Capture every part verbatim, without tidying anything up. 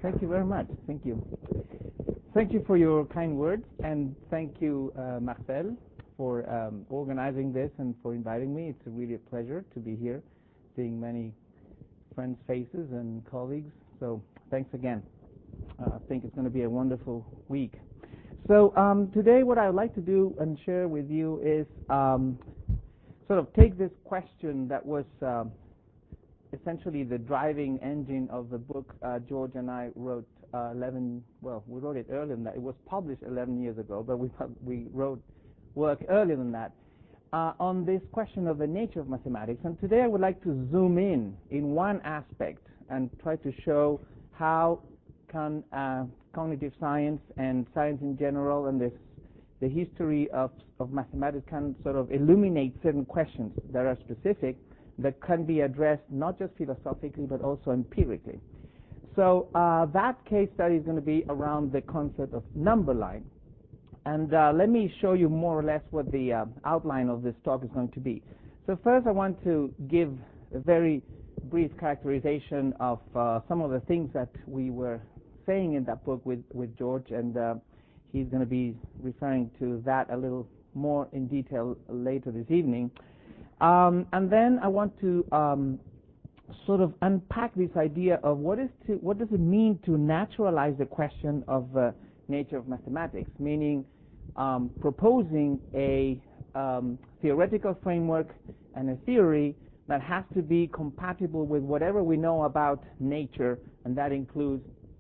Thank you very much. Thank you. Thank you for your kind words, and thank you, uh, Marcel, for um, organizing this and for inviting me. It's a really a pleasure to be here, seeing many friends' faces and colleagues. So thanks again. Uh, I think it's going to be a wonderful week. So um, today what I would like to do and share with you is um, sort of take this question that was uh, essentially the driving engine of the book uh, George and I wrote uh, eleven, well, we wrote it earlier than that. It was published eleven years ago, but we, we wrote work earlier than that uh, on this question of the nature of mathematics. And today I would like to zoom in in one aspect and try to show how can uh, cognitive science and science in general and this, the history of, of mathematics can sort of illuminate certain questions that are specific that can be addressed not just philosophically but also empirically. So uh, that case study is going to be around the concept of number line. And uh, let me show you more or less what the uh, outline of this talk is going to be. So first I want to give a very brief characterization of uh, some of the things that we were saying in that book with, with George, and uh, he's going to be referring to that a little more in detail later this evening. Um, and then I want to um, sort of unpack this idea of what is to, what does it mean to naturalize the question of uh, nature of mathematics, meaning um, proposing a um, theoretical framework and a theory that has to be compatible with whatever we know about nature, and that includes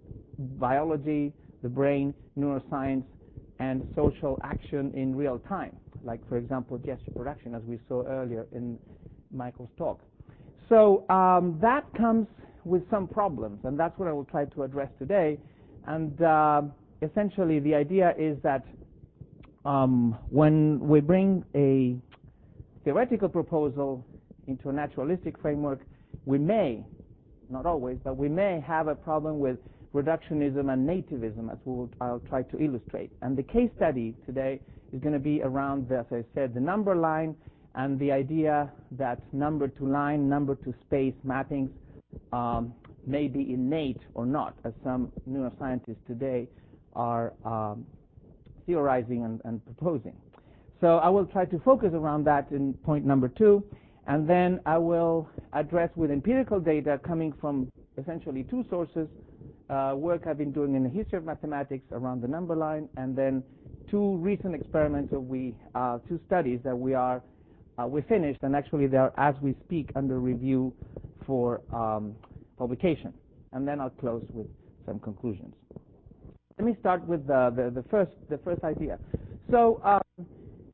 biology, the brain, neuroscience, and social action in real time, like, for example, gesture production, as we saw earlier in Michael's talk. So um, that comes with some problems, and that's what I will try to address today. And uh, essentially, the idea is that um, when we bring a theoretical proposal into a naturalistic framework, we may, not always, but we may have a problem with reductionism and nativism, as we'll, I'll try to illustrate. And the case study today is going to be around, the, as I said, the number line and the idea that number to line, number to space mappings um, may be innate or not, as some neuroscientists today are um, theorizing and, and proposing. So I will try to focus around that in point number two, and then I will address with empirical data coming from essentially two sources, uh, work I've been doing in the history of mathematics around the number line, and then two recent experiments of we, uh, two studies that we are, uh, we finished, and actually they are, as we speak, under review for um, publication. And then I'll close with some conclusions. Let me start with the, the, the, first, the first idea. So um,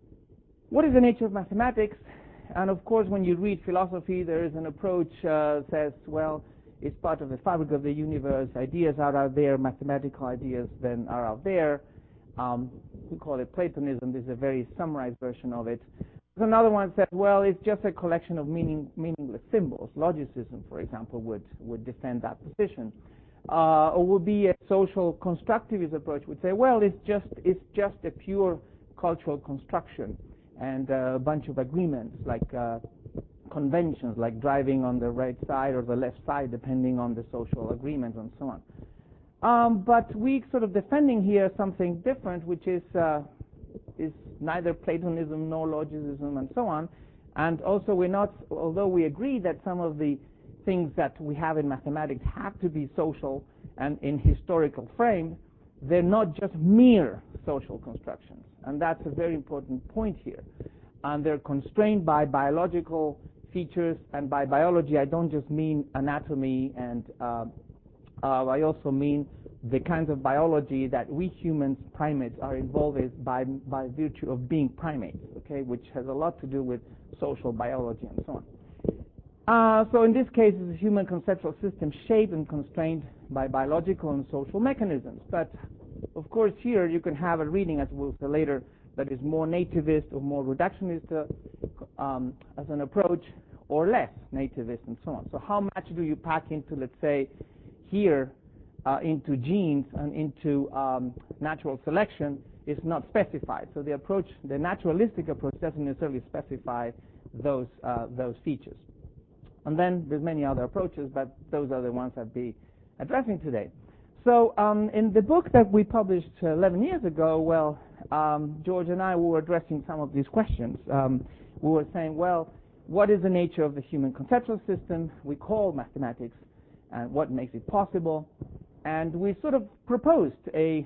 what is the nature of mathematics? And of course, when you read philosophy, there is an approach uh, says, well, it's part of the fabric of the universe. Ideas are out there. Mathematical ideas then are out there. Um, we call it Platonism. This is a very summarized version of it. There's another one says, well, it's just a collection of meaning, meaningless symbols. Logicism, for example, would, would defend that position. Uh, or would be a social constructivist approach, would say, well, it's just, it's just a pure cultural construction and a bunch of agreements, like uh, conventions, like driving on the right side or the left side, depending on the social agreements and so on. Um, but we sort of defending here something different, which is uh, is neither Platonism nor logicism and so on. And also, we're not, although we agree that some of the things that we have in mathematics have to be social and in historical frame, they're not just mere social constructions. And that's a very important point here. And they're constrained by biological features, and by biology I don't just mean anatomy, and uh, uh, I also mean the kinds of biology that we humans, primates, are involved with by, by virtue of being primates, okay, which has a lot to do with social biology and so on. Uh, so in this case, it's a human conceptual system shaped and constrained by biological and social mechanisms. But of course, here you can have a reading, as we'll say later, that is more nativist or more reductionist uh, um, as an approach, or less nativist and so on. So how much do you pack into, let's say, here uh, into genes and into um, natural selection is not specified. So the approach, the naturalistic approach, doesn't necessarily specify those uh, those features. And then there's many other approaches, but those are the ones I'll be addressing today. So um, in the book that we published uh, eleven years ago, well, um, George and I were addressing some of these questions. Um, we were saying, well, what is the nature of the human conceptual system we call mathematics, and what makes it possible? And we sort of proposed a,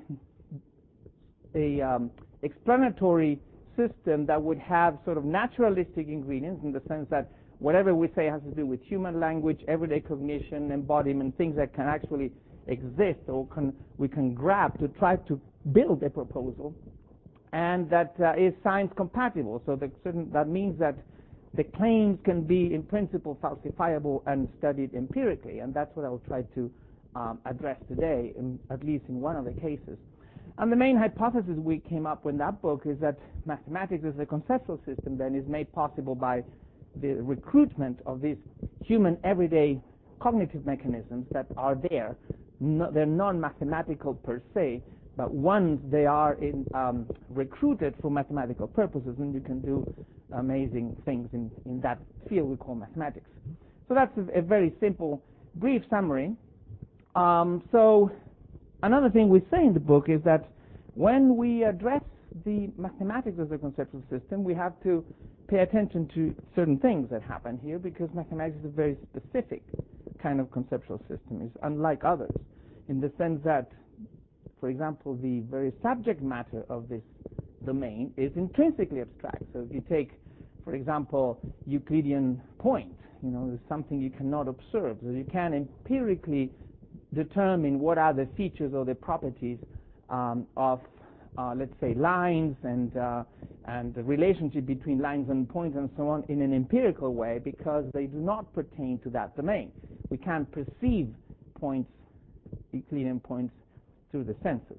a um, explanatory system that would have sort of naturalistic ingredients, in the sense that whatever we say has to do with human language, everyday cognition, embodiment, things that can actually exist or can, we can grab to try to build a proposal, and that uh, is science compatible. So that, certain, that means that the claims can be in principle falsifiable and studied empirically, and that's what I will try to um, address today, in, at least in one of the cases. And the main hypothesis we came up with in that book is that mathematics as a conceptual system then is made possible by the recruitment of these human everyday cognitive mechanisms that are there. No, they're non-mathematical per se, but once they are in, um, recruited for mathematical purposes, then you can do amazing things in, in that field we call mathematics. So that's a, a very simple, brief summary. Um, so another thing we say in the book is that when we address the mathematics as a conceptual system, we have to pay attention to certain things that happen here, because mathematics is a very specific kind of conceptual system. It's unlike others in the sense that, for example, the very subject matter of this domain is intrinsically abstract. So if you take, for example, Euclidean point, you know, it's something you cannot observe. So you can empirically determine what are the features or the properties um, of, uh, let's say, lines and uh, and the relationship between lines and points and so on in an empirical way, because they do not pertain to that domain. We can't perceive points, Euclidean points, through the senses.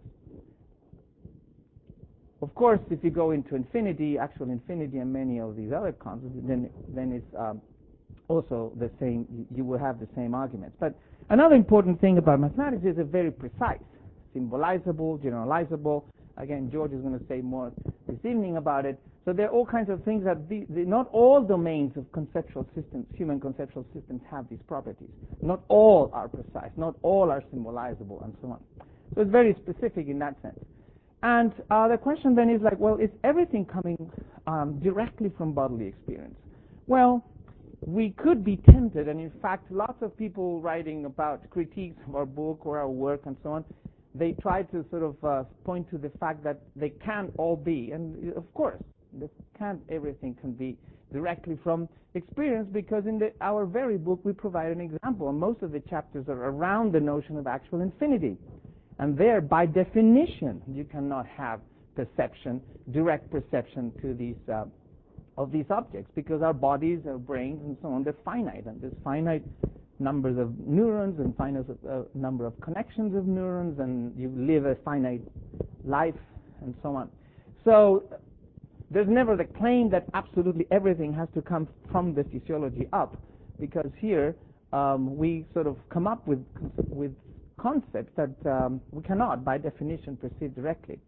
Of course, if you go into infinity, actual infinity, and many of these other concepts, then then it's um, also the same. You will have the same arguments. But another important thing about mathematics is it's very precise, symbolizable, generalizable. Again, George is going to say more this evening about it. So there are all kinds of things that the, the, not all domains of conceptual systems, human conceptual systems, have these properties. Not all are precise. Not all are symbolizable, and so on. So it's very specific in that sense. And uh, the question then is like, well, is everything coming um, directly from bodily experience? Well, we could be tempted, and in fact, lots of people writing about critiques of our book or our work and so on, they try to sort of uh, point to the fact that they can't all be. And of course, they can't, everything can be directly from experience, because in the, our very book we provide an example, and most of the chapters are around the notion of actual infinity. And there, by definition, you cannot have perception, direct perception to these uh, of these objects, because our bodies, our brains, and so on, they're finite, and there's finite numbers of neurons and finite uh, number of connections of neurons, and you live a finite life, and so on. So there's never the claim that absolutely everything has to come from the physiology up, because here um, we sort of come up with with concepts that um, we cannot, by definition, perceive directly.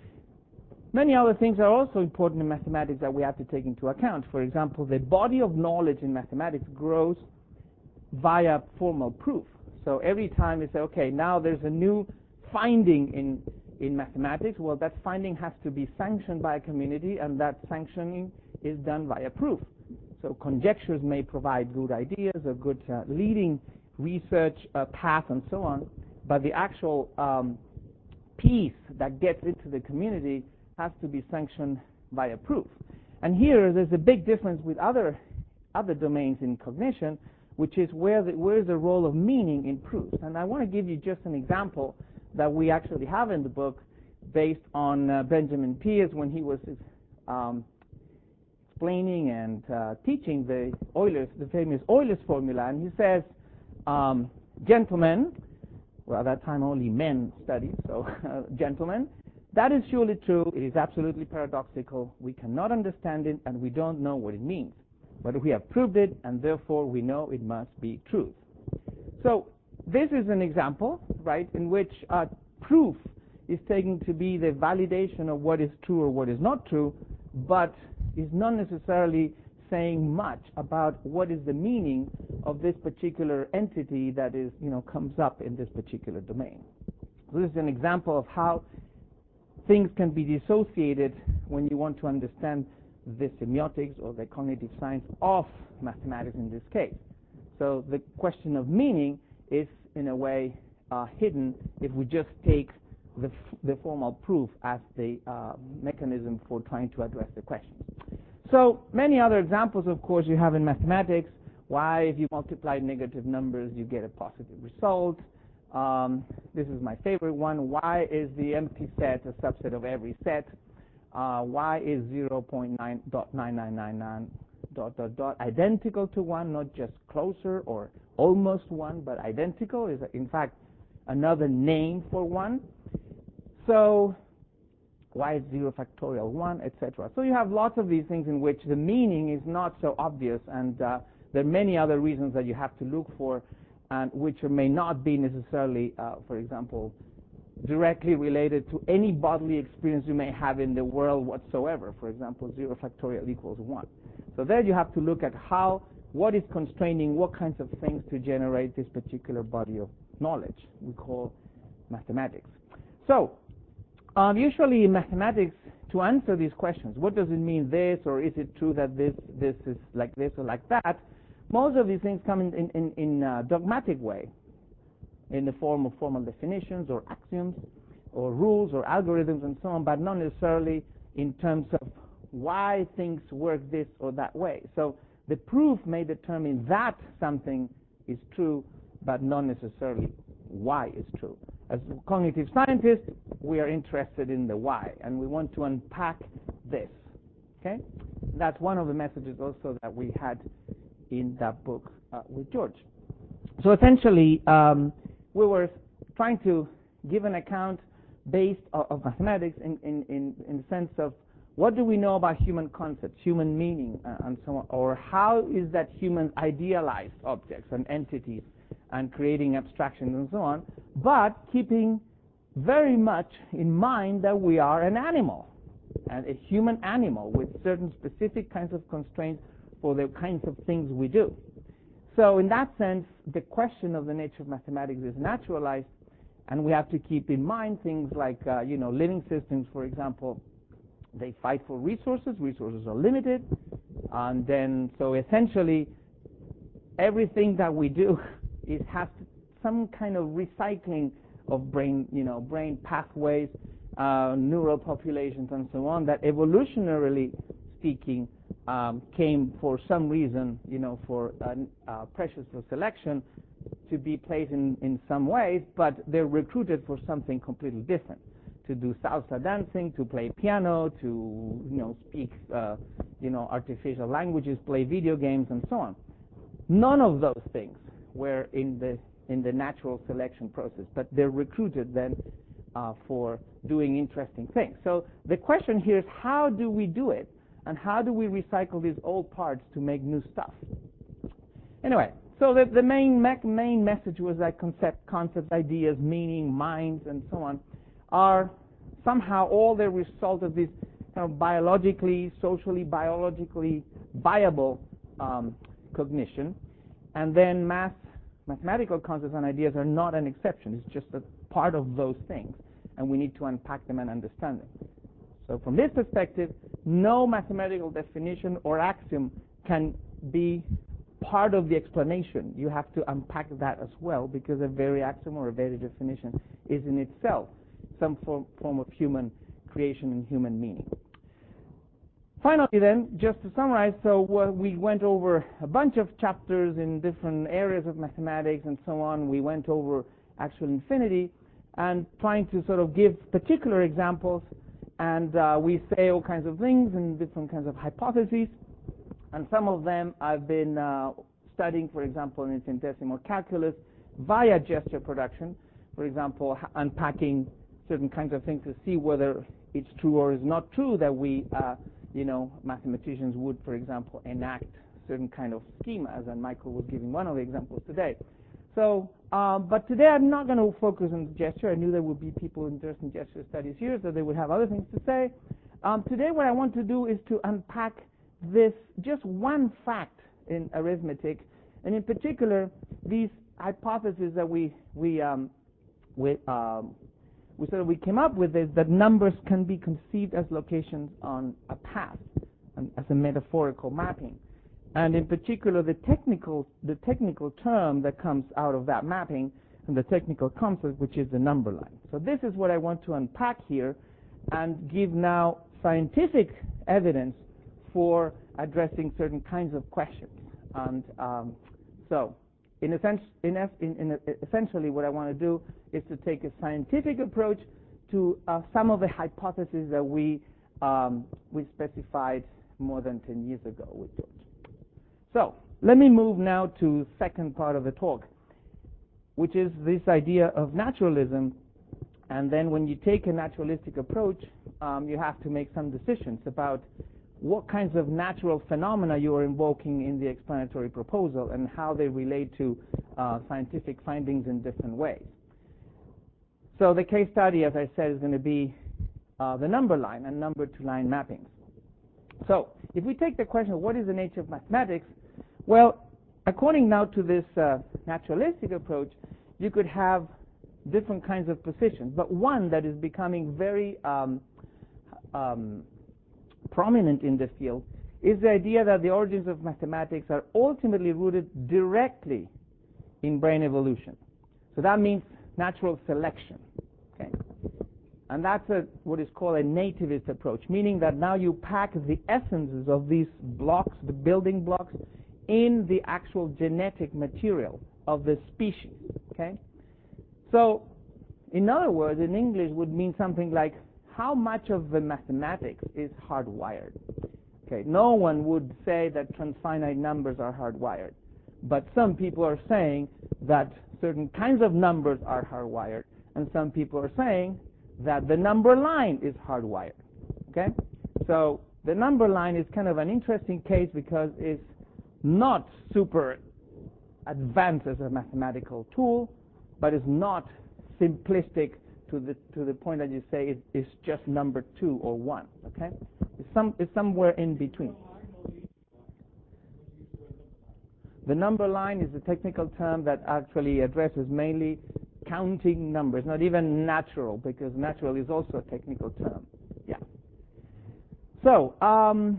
Many other things are also important in mathematics that we have to take into account. For example, the body of knowledge in mathematics grows via formal proof. So every time we say, okay, now there's a new finding in, in mathematics, well, that finding has to be sanctioned by a community, and that sanctioning is done via proof. So conjectures may provide good ideas, a good uh, leading research uh, path, and so on, but the actual um, piece that gets into the community has to be sanctioned via proof. And here there's a big difference with other other domains in cognition, which is where the, where is the role of meaning in proofs. And I want to give you just an example that we actually have in the book, based on uh, Benjamin Peirce, when he was um, explaining and uh, teaching the Euler's, the famous Euler's formula. And he says, um, gentlemen, well, at that time only men studied, so uh, gentlemen, that is surely true. It is absolutely paradoxical. We cannot understand it, and we don't know what it means. But we have proved it, and therefore we know it must be truth. So this is an example, right, in which uh, proof is taken to be the validation of what is true or what is not true, but is not necessarily saying much about what is the meaning of this particular entity that is, you know, comes up in this particular domain. So this is an example of how things can be dissociated when you want to understand the semiotics or the cognitive science of mathematics in this case. So the question of meaning is, in a way, uh, hidden if we just take the, f the formal proof as the uh, mechanism for trying to address the question. So many other examples, of course, you have in mathematics. Why, if you multiply negative numbers, you get a positive result. Um, this is my favorite one. Why is the empty set a subset of every set? Uh, why is zero point nine nine nine nine nine dot dot dot identical to one, not just closer or almost one, but identical is in fact another name for one. So why is zero factorial one, et cetera. So you have lots of these things in which the meaning is not so obvious, and uh, there are many other reasons that you have to look for, and which may not be necessarily, uh, for example, directly related to any bodily experience you may have in the world whatsoever. For example, zero factorial equals one. So there you have to look at how, what is constraining what kinds of things to generate this particular body of knowledge we call mathematics. So um, usually in mathematics, to answer these questions, what does it mean this, or is it true that this this is like this or like that, most of these things come in in, in, in a dogmatic way, in the form of formal definitions or axioms or rules or algorithms and so on, but not necessarily in terms of why things work this or that way. So the proof may determine that something is true, but not necessarily why it's true. As cognitive scientists, we are interested in the why, and we want to unpack this. Okay? That's one of the messages also that we had in that book uh, with George. So essentially, um, we were trying to give an account based of, of mathematics in, in, in, in the sense of what do we know about human concepts, human meaning, uh, and so on, or how is that humans idealize objects and entities and creating abstractions and so on, but keeping very much in mind that we are an animal, and a human animal with certain specific kinds of constraints for the kinds of things we do. So in that sense, the question of the nature of mathematics is naturalized, and we have to keep in mind things like, uh, you know, living systems, for example, they fight for resources. Resources are limited, and then so essentially everything that we do is has some kind of recycling of brain, you know, brain pathways, uh, neural populations, and so on, that evolutionarily speaking um, came for some reason, you know, for uh, uh, pressures for selection to be placed in, in some ways, but they're recruited for something completely different, to do salsa dancing, to play piano, to, you know, speak, uh, you know, artificial languages, play video games, and so on. None of those things were in the in the natural selection process, but they're recruited then uh, for doing interesting things. So the question here is, how do we do it, and how do we recycle these old parts to make new stuff? Anyway, so the, the main main message was that concept, concepts, ideas, meaning, minds, and so on are somehow all the result of this kind of biologically, socially, biologically viable um, cognition, and then math, mathematical concepts and ideas are not an exception. It's just a part of those things, and we need to unpack them and understand them. So from this perspective, no mathematical definition or axiom can be part of the explanation. You have to unpack that as well, because a very axiom or a very definition is in itself some form, form of human creation and human meaning. Finally then, just to summarize, so uh, we went over a bunch of chapters in different areas of mathematics and so on. We went over actual infinity and trying to sort of give particular examples, and uh, we say all kinds of things and different kinds of hypotheses, and some of them I've been uh, studying, for example, in infinitesimal calculus via gesture production, for example, unpacking certain kinds of things to see whether it's true or is not true that we uh, you know, mathematicians would, for example, enact certain kind of schemas, and Michael was giving one of the examples today. So, uh, but today I'm not going to focus on gesture. I knew there would be people interested in gesture studies here, so they would have other things to say. Um, today what I want to do is to unpack this, just one fact in arithmetic, and in particular, these hypotheses that we, we, um, we um, we sort of we came up with is that numbers can be conceived as locations on a path, and as a metaphorical mapping. And in particular, the technical the technical term that comes out of that mapping and the technical concept, which is the number line. So this is what I want to unpack here and give now scientific evidence for addressing certain kinds of questions. And um, so, in, essence, in, in, in essentially, what I want to do is to take a scientific approach to uh, some of the hypotheses that we um, we specified more than ten years ago with George. So, let me move now to the second part of the talk, which is this idea of naturalism. And then when you take a naturalistic approach, um, you have to make some decisions about what kinds of natural phenomena you are invoking in the explanatory proposal and how they relate to uh, scientific findings in different ways. So the case study, as I said, is going to be uh, the number line and number to line mappings. So if we take the question of what is the nature of mathematics, well, according now to this uh, naturalistic approach, you could have different kinds of positions, but one that is becoming very um, um, prominent in the field is the idea that the origins of mathematics are ultimately rooted directly in brain evolution. So that means natural selection. Okay? And that's a, what is called a nativist approach, meaning that now you pack the essences of these blocks, the building blocks, in the actual genetic material of the species. Okay? So, in other words, in English would mean something like, how much of the mathematics is hardwired? Okay, no one would say that transfinite numbers are hardwired, but some people are saying that certain kinds of numbers are hardwired, and some people are saying that the number line is hardwired. Okay, so the number line is kind of an interesting case because it's not super advanced as a mathematical tool, but it's not simplistic to the to the point that you say it, it's just number two or one. Okay, it's some it's somewhere in between. The number line is a technical term that actually addresses mainly counting numbers, not even natural, because natural is also a technical term. Yeah. So, um,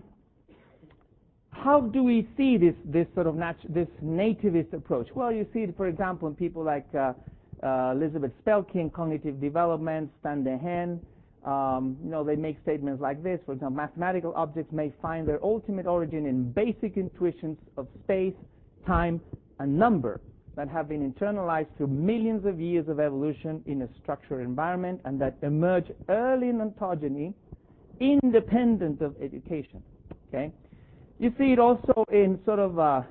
how do we see this this sort of natu- this nativist approach? Well, you see it, for example, in people like uh, uh, Elizabeth Spelke in Cognitive Development, Stan Dehaene. Um, you know, they make statements like this. For example, mathematical objects may find their ultimate origin in basic intuitions of space, time, and number that have been internalized through millions of years of evolution in a structured environment and that emerge early in ontogeny, independent of education. Okay, you see it also in sort of a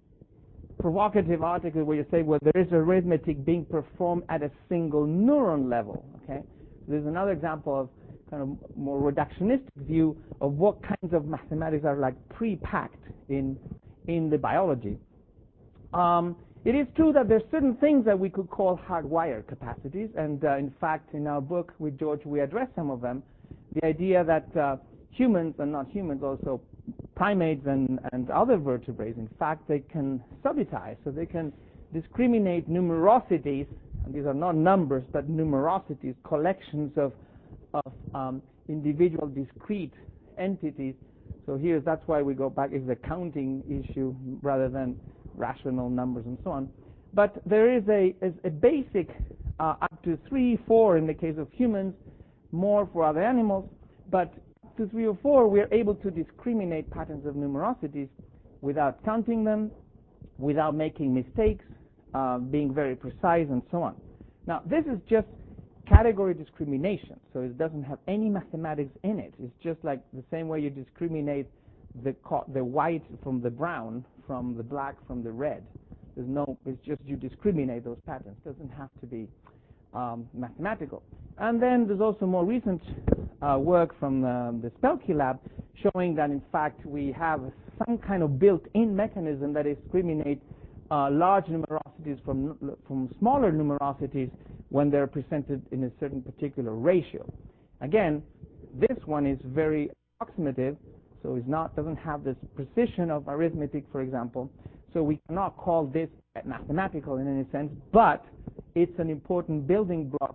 provocative articles where you say, well, there is arithmetic being performed at a single neuron level. Okay, there's another example of kind of more reductionistic view of what kinds of mathematics are like pre-packed in in the biology. Um, it is true that there's certain things that we could call hardwired capacities, and uh, in fact, in our book with George, we address some of them. The idea that uh, humans, and not humans, also primates and, and other vertebrates, in fact, they can subitize, so they can discriminate numerosities, and these are not numbers, but numerosities, collections of, of um, individual discrete entities. So here, that's why we go back, is the counting issue rather than rational numbers and so on. But there is a, is a basic, uh, up to three, four in the case of humans, more for other animals, but to three or four, we are able to discriminate patterns of numerosities without counting them, without making mistakes, uh, being very precise, and so on. Now, this is just category discrimination, so it doesn't have any mathematics in it. It's just like the same way you discriminate the co the white from the brown, from the black from the red. There's no, it's just you discriminate those patterns. It doesn't have to be um, mathematical. And then there's also more recent uh, work from uh, the Spelke lab showing that in fact we have some kind of built-in mechanism that discriminates uh, large numerosities from from smaller numerosities when they're presented in a certain particular ratio. Again, this one is very approximative, so it's not doesn't have this precision of arithmetic, for example. So we cannot call this mathematical in any sense, but it's an important building block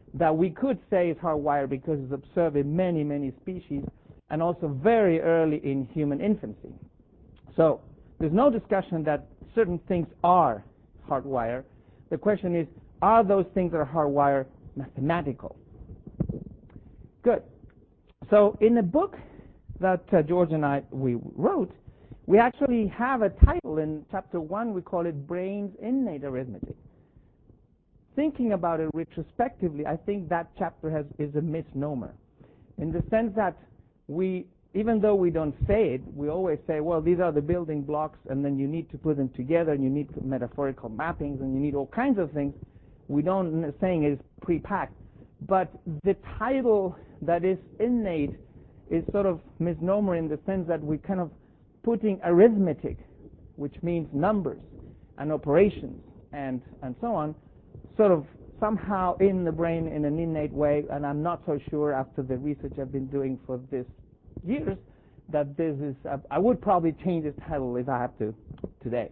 that we could say is hardwired because it's observed in many, many species and also very early in human infancy. So there's no discussion that certain things are hardwired. The question is, are those things that are hardwired mathematical? Good. So in the book that uh, George and I we wrote, we actually have a title in chapter one. We call it Brain's Innate Arithmetic. Thinking about it retrospectively, I think that chapter has, is a misnomer, in the sense that we, even though we don't say it, we always say, well, these are the building blocks, and then you need to put them together, and you need metaphorical mappings, and you need all kinds of things. We don't saying it is pre-packed, but the title that is innate is sort of misnomer in the sense that we kind of putting arithmetic, which means numbers and operations and and so on, sort of somehow in the brain in an innate way, and I'm not so sure after the research I've been doing for this years that this is, uh, I would probably change the title if I have to today.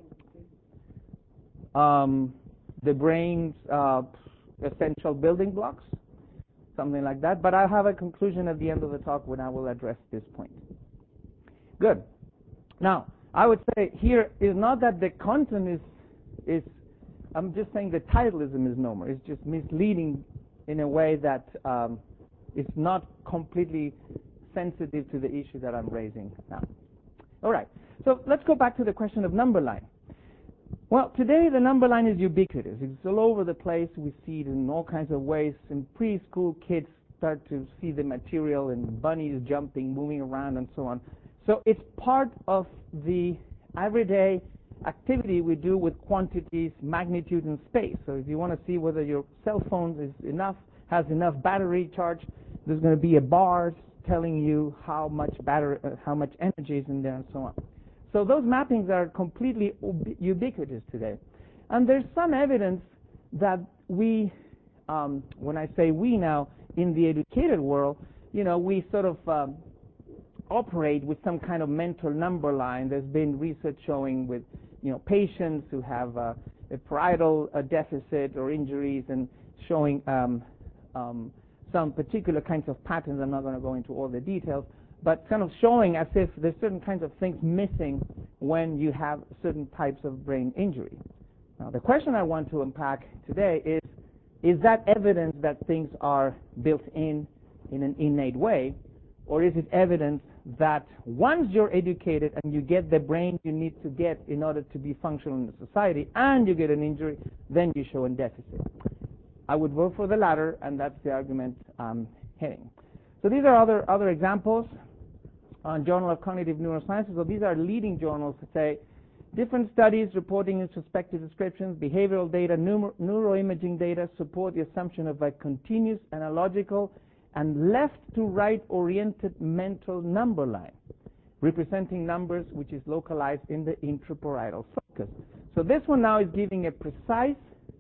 Um, the brain's uh, essential building blocks, something like that, but I'll have a conclusion at the end of the talk when I will address this point. Good. Now, I would say here is not that the content is, is I'm just saying the title is a misnomer. It's just misleading in a way that um, is not completely sensitive to the issue that I'm raising now. All right. So let's go back to the question of number line. Well, today the number line is ubiquitous. It's all over the place. We see it in all kinds of ways. In preschool, kids start to see the material and bunnies jumping, moving around, and so on. So it's part of the everyday activity we do with quantities, magnitude, and space. So if you want to see whether your cell phone is enough, has enough battery charge, there's going to be a bar telling you how much battery, uh, how much energy is in there, and so on. So those mappings are completely ubiquitous today. And there's some evidence that we, um, when I say we now, in the educated world, you know, we sort of um, operate with some kind of mental number line. There's been research showing with, you know, patients who have uh, a parietal uh, deficit or injuries, and showing um, um, some particular kinds of patterns. I'm not going to go into all the details, but kind of showing as if there's certain kinds of things missing when you have certain types of brain injury. Now, the question I want to unpack today is, is that evidence that things are built in in an innate way, or is it evidence that once you're educated and you get the brain you need to get in order to be functional in the society, and you get an injury, then you show a deficit? I would vote for the latter, and that's the argument I'm hitting. So these are other other examples on Journal of Cognitive Neurosciences. So these are leading journals that say different studies reporting introspective descriptions, behavioral data, neuro neuroimaging data support the assumption of a continuous analogical and left-to-right oriented mental number line, representing numbers which is localized in the intraparietal sulcus. So this one now is giving a precise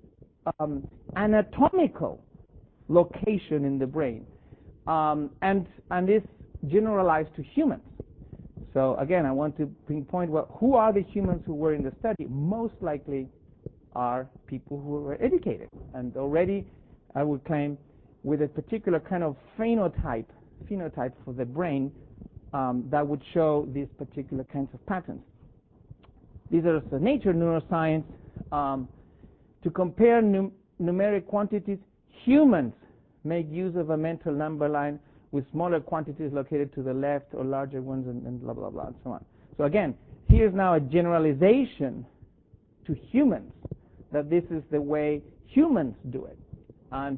um, anatomical location in the brain, um, and and is generalized to humans. So again, I want to pinpoint, well, who are the humans who were in the study? Most likely are people who were educated, and already I would claim with a particular kind of phenotype, phenotype for the brain um, that would show these particular kinds of patterns. These are the Nature Neuroscience. Um, to compare num numeric quantities, humans make use of a mental number line with smaller quantities located to the left or larger ones, and, and blah, blah, blah, and so on. So again, here's now a generalization to humans, that this is the way humans do it. And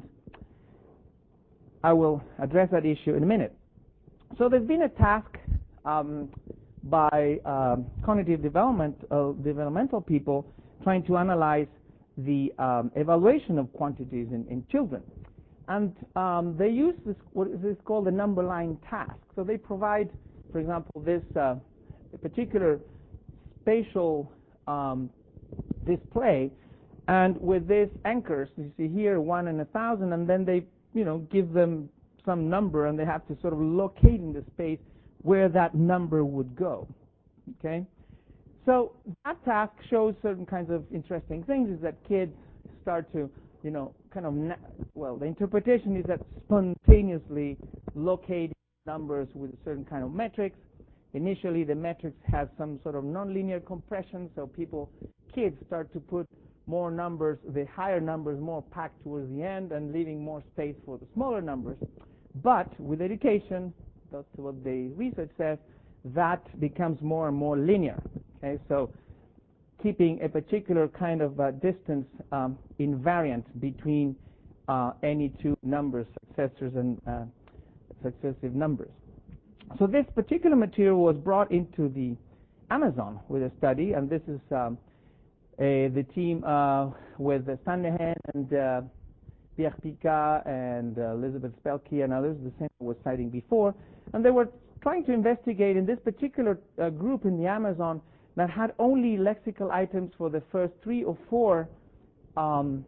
I will address that issue in a minute. So there's been a task um, by um, cognitive development, uh, developmental people trying to analyze the um, evaluation of quantities in, in children. And um, they use this, what is called the number line task. So they provide, for example, this uh, particular spatial um, display, and with these anchors, you see here one and a thousand, and then they, you know, give them some number, and they have to sort of locate in the space where that number would go. Okay, so that task shows certain kinds of interesting things. Is that kids start to you know, kind of, na- well, the interpretation is that spontaneously locating numbers with a certain kind of metrics. Initially, the metrics have some sort of nonlinear compression, so people, kids start to put more numbers, the higher numbers more packed towards the end and leaving more space for the smaller numbers. But with education, that's what the research says, that becomes more and more linear. Okay, so keeping a particular kind of uh, distance um, invariant between uh, any two numbers, successors and uh, successive numbers. So this particular material was brought into the Amazon with a study, and this is um, a, the team uh, with Sandlehen and uh, Pierre Pica and uh, Elizabeth Spelke and others, the same I was citing before, and they were trying to investigate in this particular uh, group in the Amazon that had only lexical items for the first three or four um,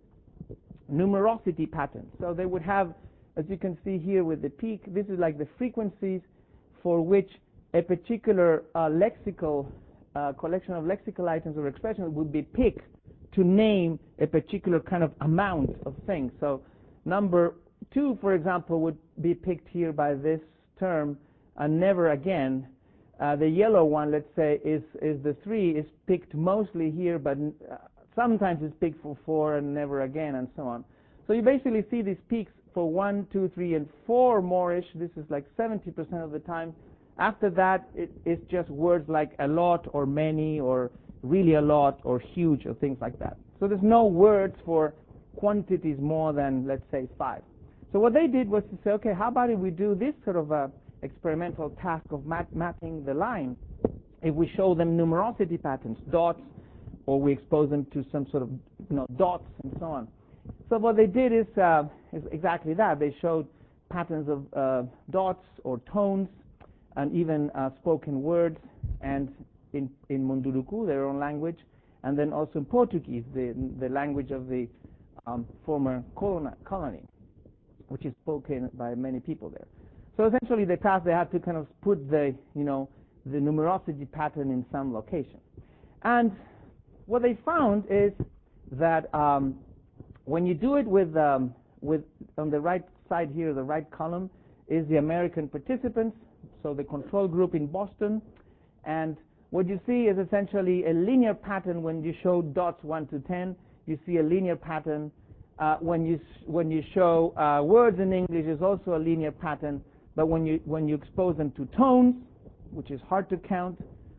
numerosity patterns. So they would have, as you can see here with the peak, this is like the frequencies for which a particular uh, lexical uh, collection of lexical items or expressions would be picked to name a particular kind of amount of things. So number two, for example, would be picked here by this term, and never again. Uh, the yellow one, let's say, is, is the three, is picked mostly here, but uh, sometimes it's picked for four and never again, and so on. So you basically see these peaks for one, two, three, and four more-ish. This is like seventy percent of the time. After that, it, it's just words like a lot or many or really a lot or huge or things like that. So there's no words for quantities more than, let's say, five. So what they did was to say, okay, how about if we do this sort of a experimental task of map mapping the line, if we show them numerosity patterns, dots, or we expose them to some sort of, you know, dots and so on. So what they did is, uh, is exactly that. They showed patterns of uh, dots or tones and even uh, spoken words, and in, in Munduruku, their own language, and then also in Portuguese, the, the language of the um, former colony, which is spoken by many people there. So essentially the task, they had to kind of put the, you know, the numerosity pattern in some location. And what they found is that um, when you do it with, um, with, on the right side here, the right column, is the American participants, so the control group in Boston. And what you see is essentially a linear pattern when you show dots one to ten. You see a linear pattern. Uh, when, you, when you show uh, words in English, is also a linear pattern. But when you, when you expose them to tones, which is hard to count,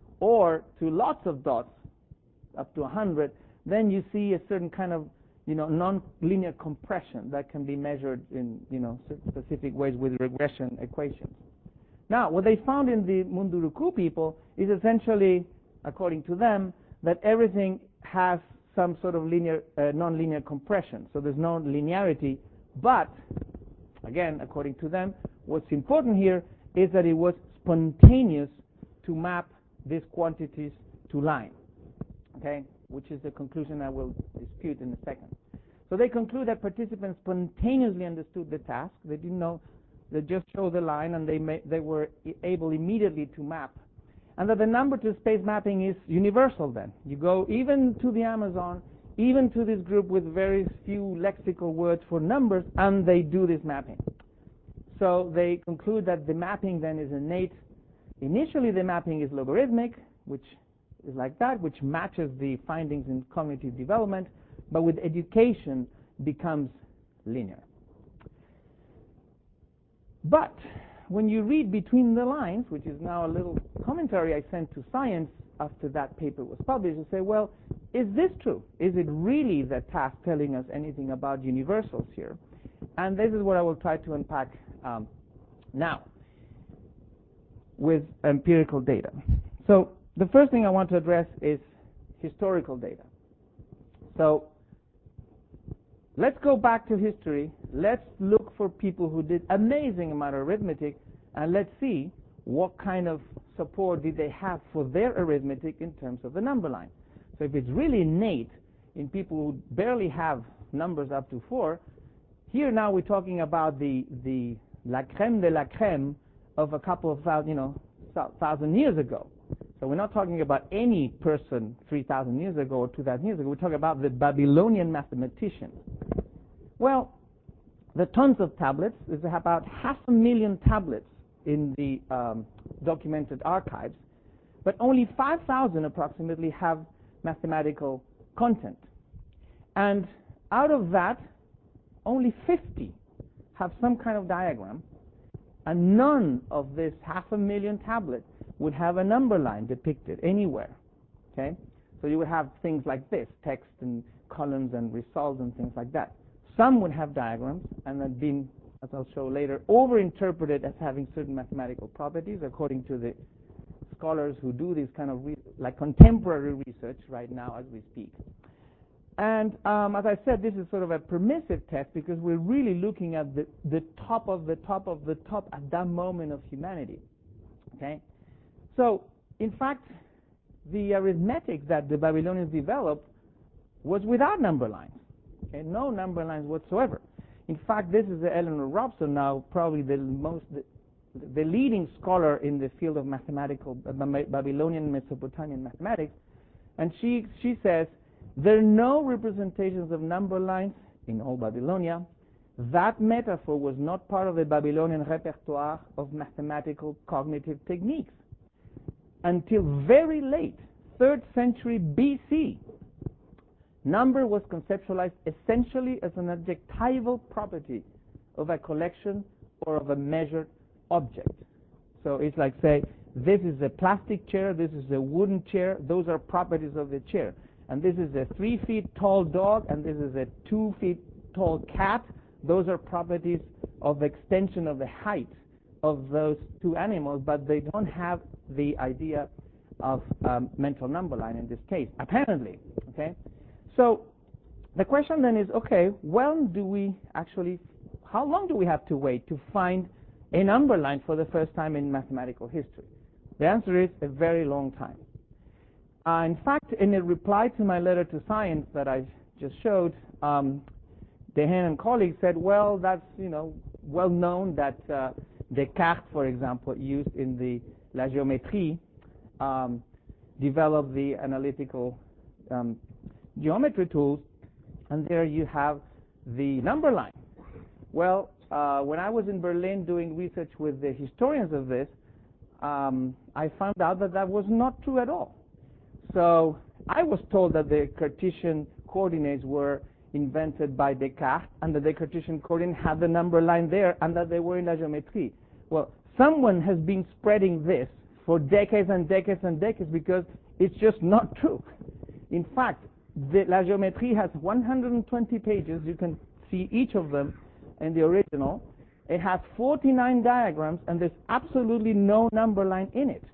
or to lots of dots, up to one hundred, then you see a certain kind of, you know, non-linear compression that can be measured in, you know, specific ways with regression equations. Now, what they found in the Munduruku people is essentially, according to them, that everything has some sort of linear, uh, non-linear compression. So there's no linearity, but, again, according to them, what's important here is that it was spontaneous to map these quantities to line, okay, which is the conclusion I will dispute in a second. So they conclude that participants spontaneously understood the task. They didn't know, they just showed the line, and they, may, they were able immediately to map. And that the number-to-space mapping is universal then. You go even to the Amazon, even to this group with very few lexical words for numbers, and they do this mapping. So they conclude that the mapping then is innate. Initially, the mapping is logarithmic, which is like that, which matches the findings in cognitive development, but with education becomes linear. But when you read between the lines, which is now a little commentary I sent to Science after that paper was published, you say, well, is this true? Is it really the task telling us anything about universals here? And this is what I will try to unpack um, now with empirical data. So the first thing I want to address is historical data. So let's go back to history. Let's look for people who did amazing amount of arithmetic, and let's see what kind of support did they have for their arithmetic in terms of the number line. So if it's really innate in people who barely have numbers up to four, here now we're talking about the the la crème de la crème of a couple of thousand, you know, thousand years ago. So we're not talking about any person three thousand years ago or two thousand years ago. We're talking about the Babylonian mathematicians. Well, the tons of tablets, there's about half a million tablets in the um, documented archives, but only five thousand approximately have mathematical content. And out of that, only fifty have some kind of diagram, and none of this half a million tablets would have a number line depicted anywhere. Okay? So you would have things like this, text and columns and results and things like that. Some would have diagrams and have been, as I'll show later, over-interpreted as having certain mathematical properties according to the scholars who do this kind of re like contemporary research right now as we speak. And um, as I said, this is sort of a permissive test because we're really looking at the, the top of the top of the top at that moment of humanity. Okay? So, in fact, the arithmetic that the Babylonians developed was without number lines. Okay? No number lines whatsoever. In fact, this is Eleanor Robson, now probably the most, the, the leading scholar in the field of mathematical uh, Babylonian Mesopotamian mathematics, and she she says there are no representations of number lines in Old Babylonia. That metaphor was not part of the Babylonian repertoire of mathematical cognitive techniques until very late, third century B C. Number was conceptualized essentially as an adjectival property of a collection or of a measured object. So it's like, say, this is a plastic chair, this is a wooden chair, those are properties of the chair. And this is a three feet tall dog, and this is a two feet tall cat. Those are properties of extension of the height of those two animals, but they don't have the idea of um, mental number line in this case, apparently. Okay? So the question then is, okay, when do we actually, how long do we have to wait to find a number line for the first time in mathematical history? The answer is a very long time. Uh, in fact, in a reply to my letter to Science that I just showed, um, Dehaene and colleagues said, well, that's, you know, well known that uh, Descartes, for example, used in the La Géométrie, um, developed the analytical um, geometry tools, and there you have the number line. Well, uh, when I was in Berlin doing research with the historians of this, um, I found out that that was not true at all. So I was told that the Cartesian coordinates were invented by Descartes, and that the Cartesian coordinate had the number line there, and that they were in La Géométrie. Well, someone has been spreading this for decades and decades and decades because it's just not true. In fact, the La Géométrie has one hundred twenty pages. You can see each of them in the original. It has forty-nine diagrams, and there's absolutely no number line in it.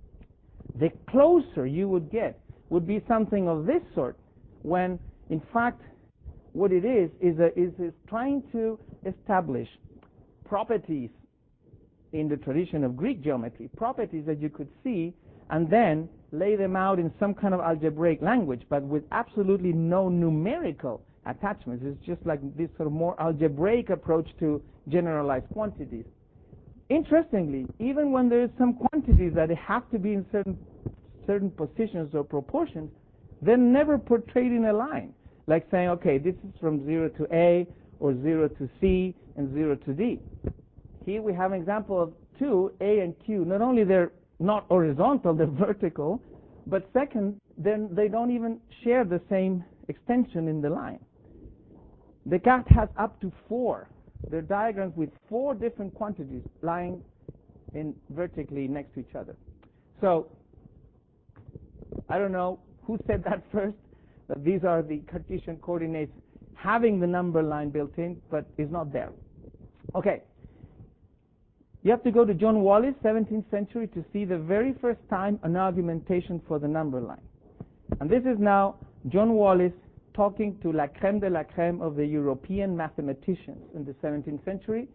The closer you would get would be something of this sort, when, in fact, what it is is, a, is, is trying to establish properties in the tradition of Greek geometry, properties that you could see, and then lay them out in some kind of algebraic language, but with absolutely no numerical attachments. It's just like this sort of more algebraic approach to generalized quantities. Interestingly, even when there is some quantities that have to be in certain certain positions or proportions, they're never portrayed in a line. Like saying, okay, this is from zero to A, or zero to C, and zero to D. Here we have an example of two, A and Q. Not only they're not horizontal, they're vertical, but second, then they don't even share the same extension in the line. Descartes has up to four. They're diagrams with four different quantities lying in vertically next to each other. So, I don't know who said that first, that these are the Cartesian coordinates having the number line built in, but it's not there. Okay. You have to go to John Wallis, seventeenth century, to see the very first time an argumentation for the number line. And this is now John Wallis talking to la crème de la crème of the European mathematicians in the seventeenth century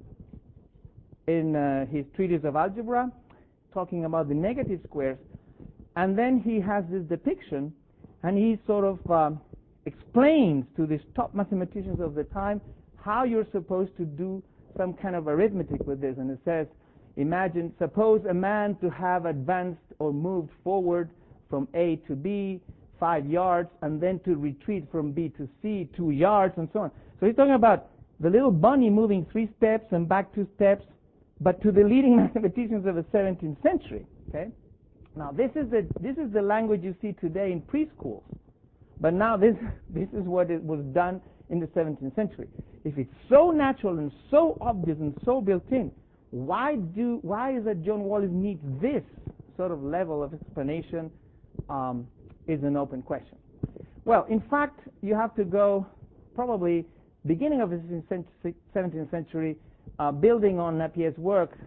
in uh, his treatise of algebra, talking about the negative squares. And then he has this depiction, and he sort of um, explains to these top mathematicians of the time how you're supposed to do some kind of arithmetic with this. And it says, imagine, suppose a man to have advanced or moved forward from A to B, five yards, and then to retreat from B to C two yards, and so on. So he's talking about the little bunny moving three steps and back two steps, but to the leading mathematicians of the seventeenth century. Okay. Now this is the this is the language you see today in preschools, but now this this is what it was done in the seventeenth century. If it's so natural and so obvious and so built in, why do why is that John Wallis needs this sort of level of explanation? Um, is an open question. Well, in fact, you have to go probably beginning of the seventeenth century, uh, building on Napier's work.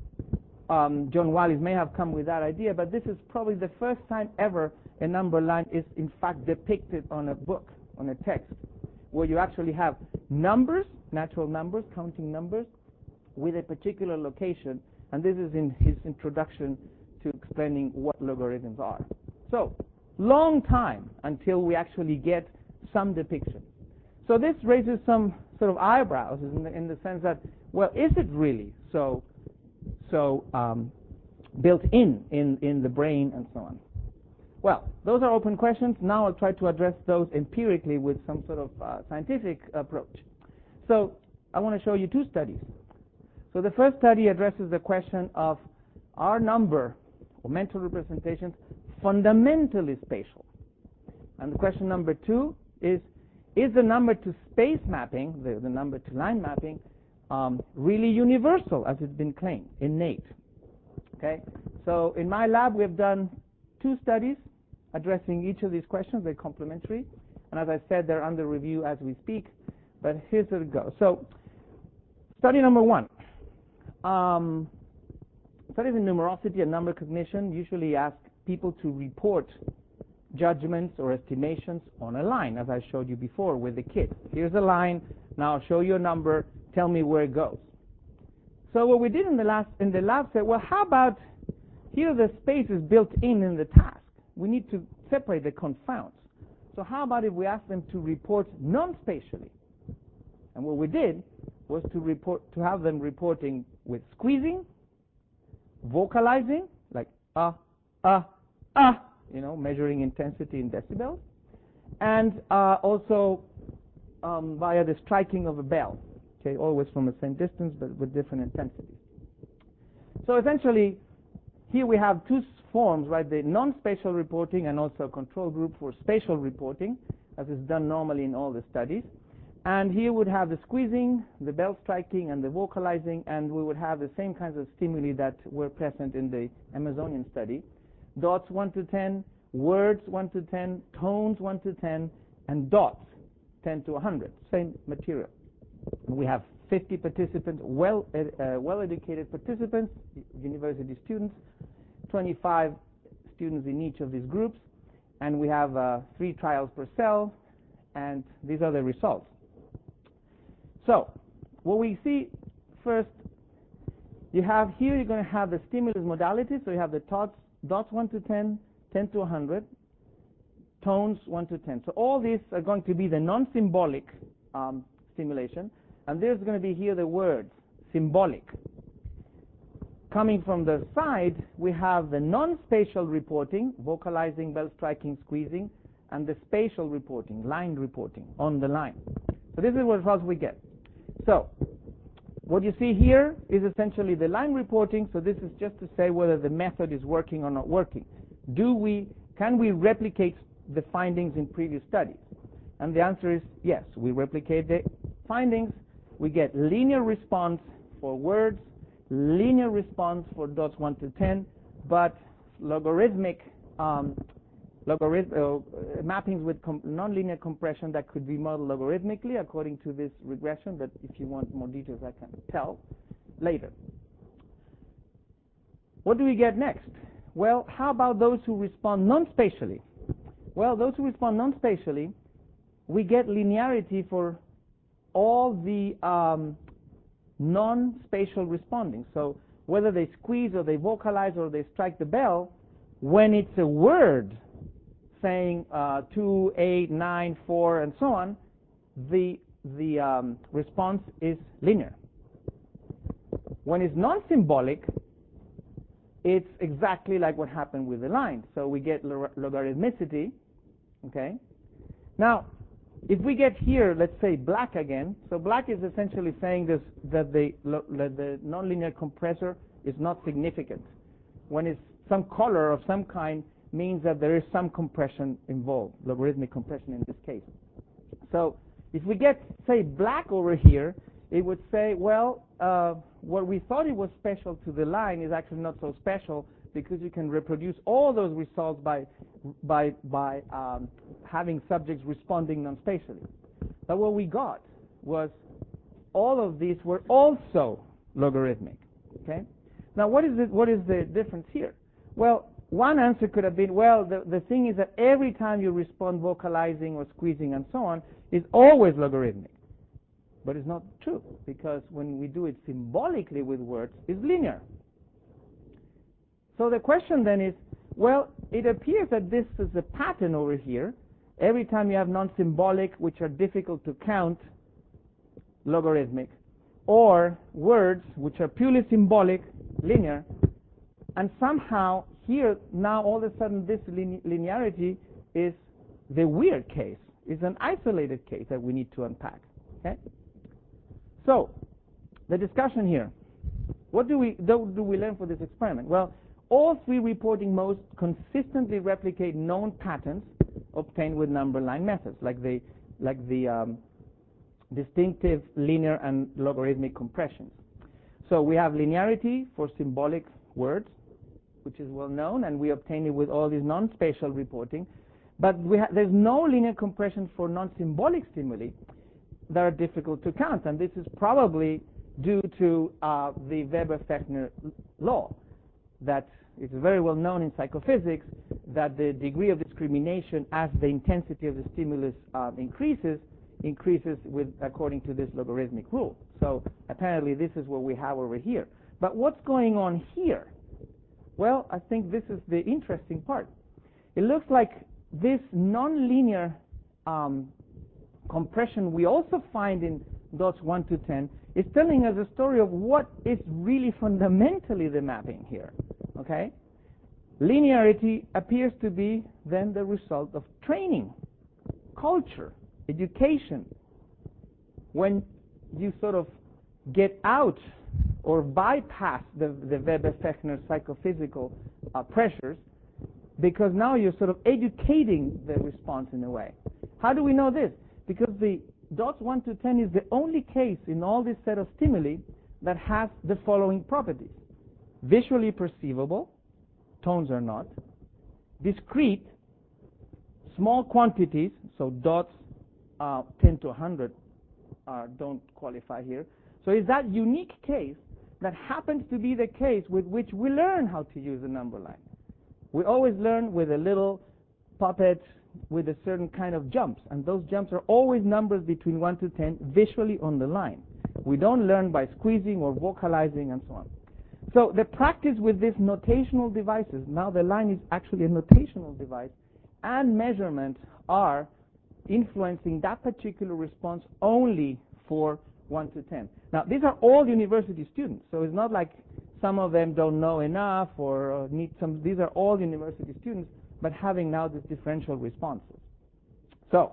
Um, John Wallis may have come with that idea, but this is probably the first time ever a number line is in fact depicted on a book, on a text, where you actually have numbers, natural numbers, counting numbers, with a particular location, and this is in his introduction to explaining what logarithms are. So, long time until we actually get some depiction. So this raises some sort of eyebrows in the, in the sense that, well, is it really so so um, built in, in in the brain and so on? Well, those are open questions. Now I'll try to address those empirically with some sort of uh, scientific approach. So I want to show you two studies. So the first study addresses the question of, are number or mental representations fundamentally spatial? And the question number two is, is the number to space mapping, the, the number to line mapping, um, really universal as it's been claimed, innate? Okay. So in my lab we have done two studies addressing each of these questions. They're complementary, and as I said, they're under review as we speak, but here's where it goes. So study number one. Um, studies in numerosity and number cognition usually ask people to report judgments or estimations on a line, as I showed you before with the kids. Here's a line, now I'll show you a number, tell me where it goes. So what we did in the last in the lab said, well, how about here the space is built in in the task. We need to separate the confounds. So how about if we ask them to report non-spatially? And what we did was to report to have them reporting with squeezing, vocalizing, like ah, ah, ah, you know, measuring intensity in decibels, and uh, also um, via the striking of a bell, okay, always from the same distance but with different intensities. So essentially, here we have two forms, right, the non-spatial reporting and also a control group for spatial reporting, as is done normally in all the studies. And here would have the squeezing, the bell striking, and the vocalizing, and we would have the same kinds of stimuli that were present in the Amazonian study. Dots one to ten, words one to ten, tones one to ten, and dots ten to one hundred, same material. We have fifty participants, well, uh, well-educated participants, university students, twenty-five students in each of these groups, and we have uh, three trials per cell, and these are the results. So what we see first, you have here, you're going to have the stimulus modality, so you have the dots, dots one to ten, ten to one hundred, tones one to ten. So all these are going to be the non-symbolic um, stimulation, and there's going to be here the words, symbolic. Coming from the side, we have the non-spatial reporting, vocalizing, bell striking, squeezing, and the spatial reporting, line reporting, on the line. So this is what results we get. So what you see here is essentially the line reporting, so this is just to say whether the method is working or not working. Do we, can we replicate the findings in previous studies? And the answer is yes, we replicate the findings. We get linear response for words, linear response for dots one to ten, but logarithmic um, logarith uh, mappings with com nonlinear compression that could be modeled logarithmically according to this regression, but if you want more details I can tell later. What do we get next? Well, how about those who respond non-spatially? Well, those who respond non-spatially, we get linearity for all the um, non-spatial responding. So whether they squeeze or they vocalize or they strike the bell, when it's a word saying uh, two, eight, nine, four, and so on, the, the um, response is linear. When it's non-symbolic, it's exactly like what happened with the line. So we get logarithmicity, Okay? Now, if we get here, let's say black again, so black is essentially saying this, that the, that the nonlinear compressor is not significant. When it's some color of some kind, means that there is some compression involved, logarithmic compression in this case. So if we get, say, black over here, it would say, well, uh, what we thought it was special to the line is actually not so special, because you can reproduce all those results by, by, by um, having subjects responding non-spatially. But what we got was all of these were also logarithmic. Okay? Now, what is, it, what is the difference here? Well, one answer could have been, well, the, the thing is that every time you respond vocalizing or squeezing and so on, is always logarithmic. But it's not true, because when we do it symbolically with words, it's linear. So the question then is, well, it appears that this is a pattern over here. Every time you have non-symbolic, which are difficult to count, logarithmic, or words which are purely symbolic, linear, and somehow here now all of a sudden this line linearity is the weird case, is an isolated case that we need to unpack. Okay? So the discussion here, what do we do, do we learn for this experiment? Well, all three reporting modes consistently replicate known patterns obtained with number line methods, like the like the um, distinctive linear and logarithmic compressions. So we have linearity for symbolic words, which is well known, and we obtain it with all these non-spatial reporting. But we ha there's no linear compression for non-symbolic stimuli that are difficult to count, and this is probably due to uh, the Weber-Fechner law, that it's very well known in psychophysics that the degree of discrimination as the intensity of the stimulus uh, increases, increases with according to this logarithmic rule. So apparently this is what we have over here. But what's going on here? Well, I think this is the interesting part. It looks like this nonlinear um, compression we also find in dots one to ten is telling us a story of what is really fundamentally the mapping here. Okay? Linearity appears to be then the result of training, culture, education. When you sort of get out or bypass the, the Weber-Fechner psychophysical uh, pressures, because now you're sort of educating the response in a way. How do we know this? Because the dots one to ten is the only case in all this set of stimuli that has the following properties. Visually perceivable, tones are not. Discrete, small quantities, so dots uh, ten to one hundred uh, don't qualify here. So it's that unique case that happens to be the case with which we learn how to use the number line. We always learn with a little puppet with a certain kind of jumps, and those jumps are always numbers between one to ten visually on the line. We don't learn by squeezing or vocalizing and so on. So the practice with these notational devices, now the line is actually a notational device, and measurement are influencing that particular response only for one to ten. Now, these are all university students, so it's not like some of them don't know enough or uh, need some. These are all university students, but having now these differential responses. So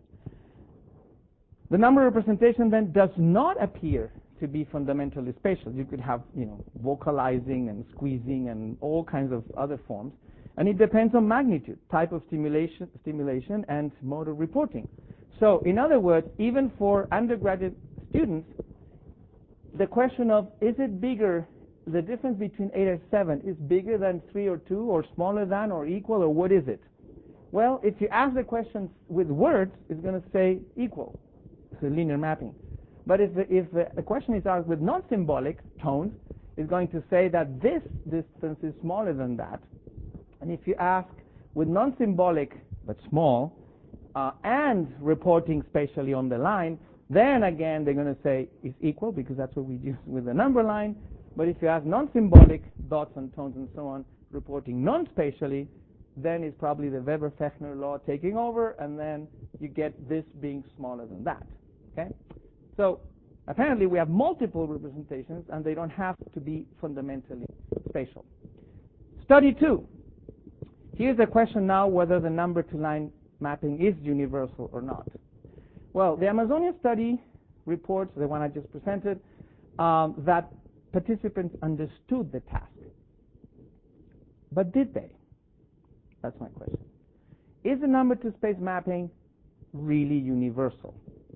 the number representation then does not appear to be fundamentally spatial. You could have, you know, vocalizing and squeezing and all kinds of other forms, and it depends on magnitude, type of stimulation, stimulation, and mode of reporting. So, in other words, even for undergraduate students, the question of is it bigger, the difference between eight and seven is bigger than three or two, or smaller than, or equal, or what is it? Well, if you ask the question with words, it's going to say equal. It's a linear mapping. But if the, if the question is asked with non-symbolic tones, it's going to say that this distance is smaller than that. And if you ask with non-symbolic but small uh, and reporting spatially on the line, then again they're going to say it's equal, because that's what we use with the number line. But if you ask non-symbolic dots and tones and so on reporting non-spatially, then it's probably the Weber-Fechner law taking over, and then you get this being smaller than that. Okay? So apparently we have multiple representations, and they don't have to be fundamentally spatial. Study two. Here's a question now whether the number to line mapping is universal or not. Well, the Amazonian study reports, the one I just presented, um, that participants understood the task. But did they? That's my question. Is the number-to-space mapping really universal?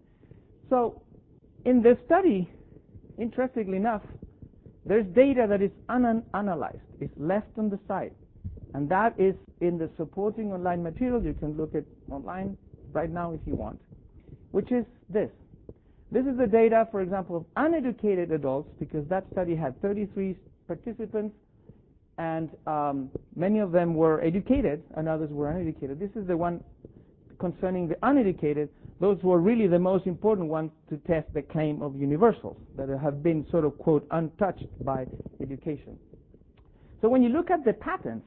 So, in the study, interestingly enough, there's data that is unanalyzed, is left on the side. And that is in the supporting online material. You can look at online right now if you want, which is this. This is the data, for example, of uneducated adults, because that study had thirty-three participants, and um, many of them were educated and others were uneducated. This is the one concerning the uneducated. Those were really the most important ones to test the claim of universals that have been sort of, quote, untouched by education. So when you look at the patterns,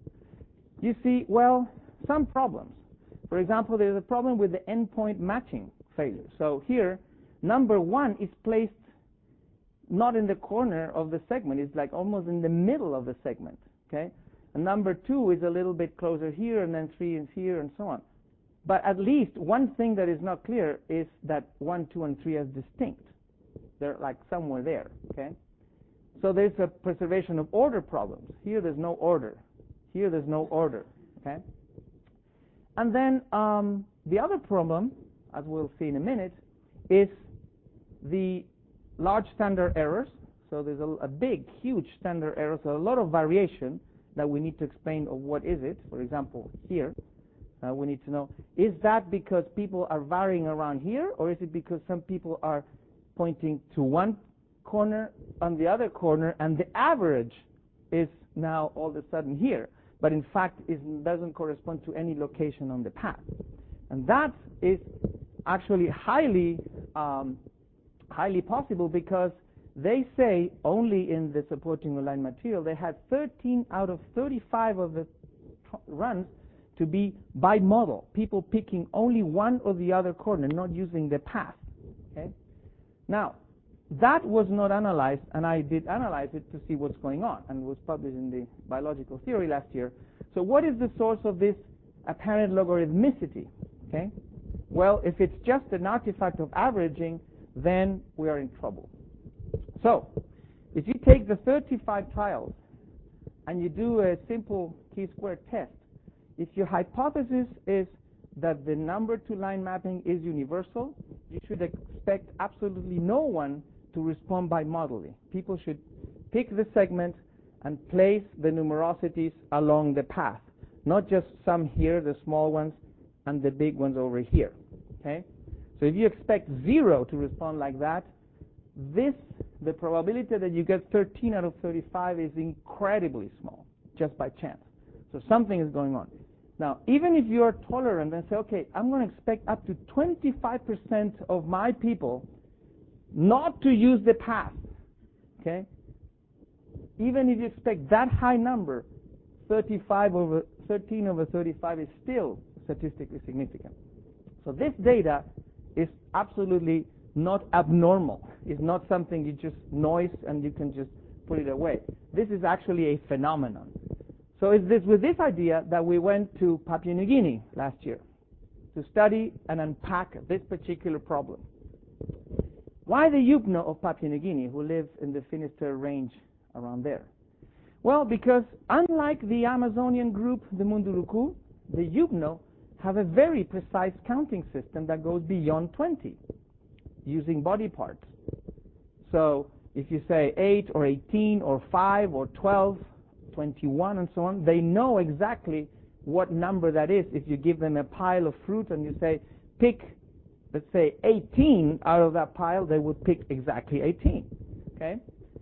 you see, well, some problems. For example, there's a problem with the endpoint matching failure. So here, number one is placed not in the corner of the segment. It's like almost in the middle of the segment, okay? And number two is a little bit closer here, and then three is here, and so on. But at least one thing that is not clear is that one, two, and three are distinct. They're like somewhere there, okay? So there's a preservation of order problems. Here there's no order. Here there's no order, okay? And then um, the other problem, as we'll see in a minute, is the large standard errors. So there's a, a big, huge standard error, so a lot of variation that we need to explain of what is it. For example, here, uh, we need to know, is that because people are varying around here, or is it because some people are pointing to one corner on the other corner, and the average is now all of a sudden here, but in fact it doesn't correspond to any location on the path. And that is actually highly um, highly possible, because they say only in the supporting online material they had thirteen out of thirty-five of the runs to be by model, people picking only one or the other corner, not using the path. Okay? Now, that was not analyzed, and I did analyze it to see what's going on, and it was published in the Biological Theory last year. So what is the source of this apparent logarithmicity? Okay? Well, if it's just an artifact of averaging, then we are in trouble. So, if you take the thirty-five trials and you do a simple chi-square test, if your hypothesis is that the number-to-line mapping is universal, you should expect absolutely no one to respond by modeling. People should pick the segment and place the numerosities along the path, not just some here, the small ones, and the big ones over here. Okay? So if you expect zero to respond like that, this, the probability that you get thirteen out of thirty-five is incredibly small, just by chance. So something is going on. Now, even if you are tolerant and say, okay, I'm going to expect up to twenty-five percent of my people not to use the path, okay? Even if you expect that high number, thirty-five over thirteen over thirty-five is still statistically significant. So this data is absolutely not abnormal. It's not something you just noise and you can just put it away. This is actually a phenomenon. So it's this, with this idea that we went to Papua New Guinea last year to study and unpack this particular problem. Why the Yupno of Papua New Guinea, who live in the Finisterre range around there? Well, because unlike the Amazonian group, the Munduruku, the Yupno have a very precise counting system that goes beyond twenty, using body parts. So if you say eight or eighteen or five or twelve, twenty-one and so on, they know exactly what number that is. If you give them a pile of fruit and you say, pick, let's say, eighteen out of that pile, they would pick exactly eighteen. Okay?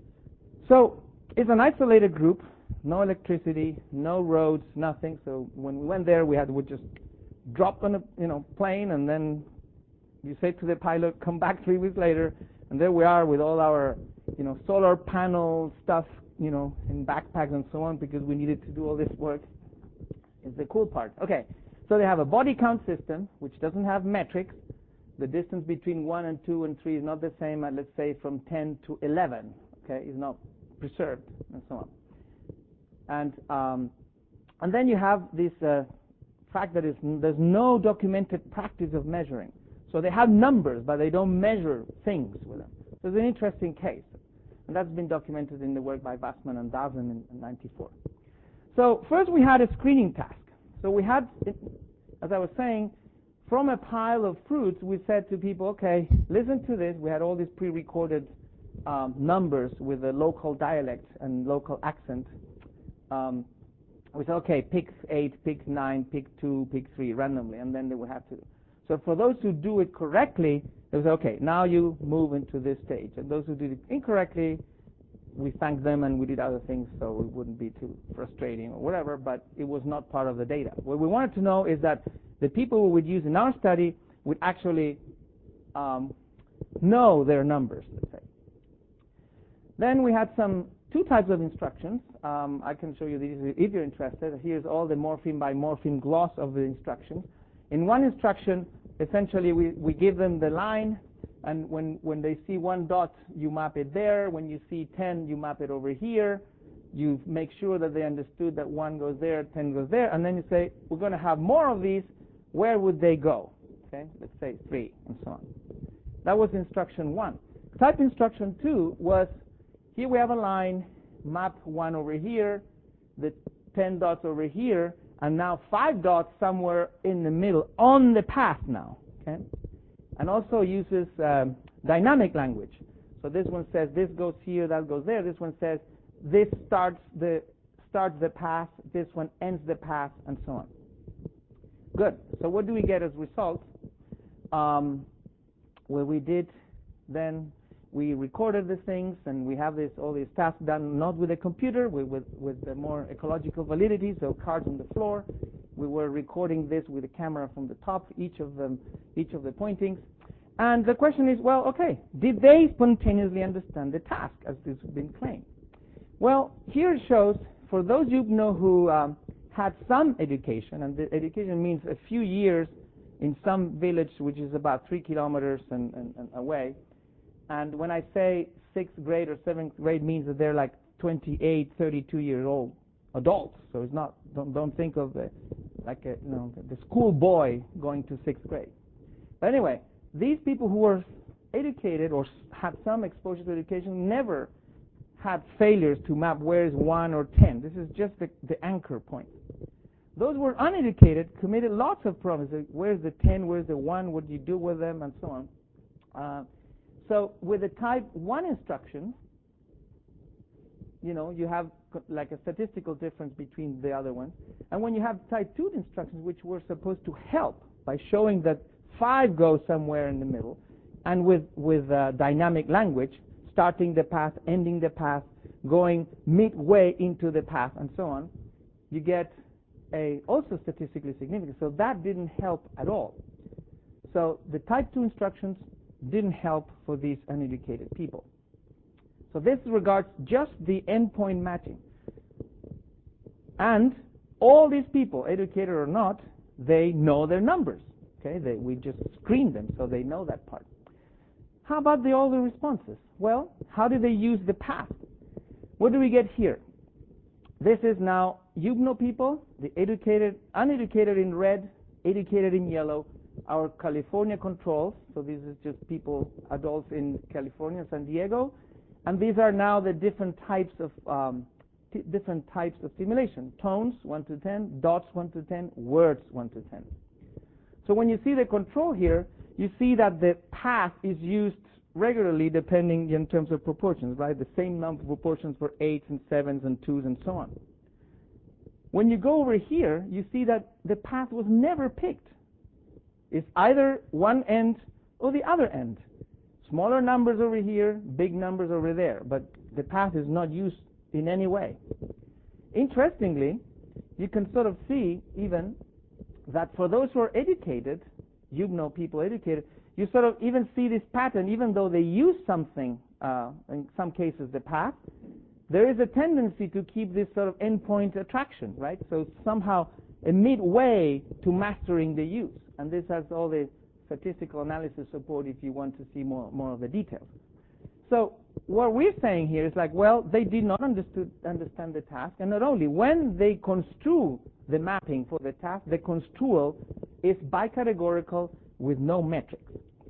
So it's an isolated group, no electricity, no roads, nothing. So when we went there, we had would just drop on a you know plane, and then you say to the pilot, come back three weeks later, and there we are with all our you know solar panel stuff, you know, in backpacks and so on, because we needed to do all this work. Is the cool part. Okay, so they have a body count system which doesn't have metrics. The distance between one and two and three is not the same as, let's say, from ten to eleven. Okay, is not preserved and so on. And um, and then you have this uh, fact that it's, there's no documented practice of measuring. So they have numbers, but they don't measure things with them. So it's an interesting case. And that's been documented in the work by Bassman and Dawson in ninety-four. So first we had a screening task. So we had, as I was saying, from a pile of fruits, we said to people, okay, listen to this. We had all these pre-recorded um, numbers with a local dialect and local accent. Um, we said, okay, pick eight, pick nine, pick two, pick three, randomly, and then they would have to. So for those who do it correctly, they would say, okay, now you move into this stage. And those who did it incorrectly, we thanked them and we did other things so it wouldn't be too frustrating or whatever, but it was not part of the data. What we wanted to know is that the people we would use in our study would actually um, know their numbers, let's say. Then we had some two types of instructions. Um, I can show you these if you're interested. Here's all the morpheme by morpheme gloss of the instructions. In one instruction, essentially we, we give them the line, and when, when they see one dot, you map it there. When you see ten, you map it over here. You make sure that they understood that one goes there, ten goes there, and then you say, we're going to have more of these. Where would they go? Okay, let's say three, and so on. That was instruction one. Type instruction two was, here we have a line, map one over here, the ten dots over here, and now five dots somewhere in the middle on the path now. Okay, and also uses um, dynamic language. So this one says this goes here, that goes there. This one says this starts the starts the path, this one ends the path, and so on. Good. So what do we get as results? Um, well, we did then. We recorded the things, and we have this all these tasks done not with a computer, with with, with the more ecological validity, so cards on the floor. We were recording this with a camera from the top, each of them, each of the pointings. And the question is, well, okay, did they spontaneously understand the task, as has been claimed? Well, here it shows, for those you know who um, had some education, and the education means a few years in some village which is about three kilometers and, and, and away. And when I say sixth grade or seventh grade, means that they're like twenty-eight, thirty-two years old adults. So it's not, don't, don't think of the, like a, you know, the school boy going to sixth grade. But anyway, these people who were educated or had some exposure to education never had failures to map where is one or ten. This is just the, the anchor point. Those who were uneducated committed lots of problems. Where's the ten? Where's the one? What do you do with them? And so on. Uh, so with the type one instruction, you know, you have like a statistical difference between the other ones. And when you have type two instructions, which were supposed to help by showing that five goes somewhere in the middle, and with, with uh, dynamic language, starting the path, ending the path, going midway into the path, and so on, you get a also statistically significant. So that didn't help at all. So the type two instructions didn't help for these uneducated people. So this regards just the endpoint matching. And all these people, educated or not, they know their numbers. Okay, they, we just screened them, so they know that part. How about the older responses? Well, how do they use the path? What do we get here? This is now Yugno people, the educated, uneducated in red, educated in yellow, our California controls. So this is just people, adults in California, San Diego. And these are now the different types of um, t different types of stimulation. Tones, one to ten, dots, one to ten, words, one to ten. So when you see the control here, you see that the path is used regularly depending in terms of proportions, right? The same number of proportions for eights and sevens and twos and so on. When you go over here, you see that the path was never picked. It's either one end or the other end. Smaller numbers over here, big numbers over there, but the path is not used in any way. Interestingly, you can sort of see even that for those who are educated, you know people educated, you sort of even see this pattern, even though they use something, uh, in some cases the path, there is a tendency to keep this sort of endpoint attraction, right? So somehow a midway to mastering the use. And this has all the statistical analysis support if you want to see more, more of the details. So what we're saying here is like, well, they did not understood, understand the task, and not only, when they construe the mapping for the task, the construal is bicategorical with no metrics.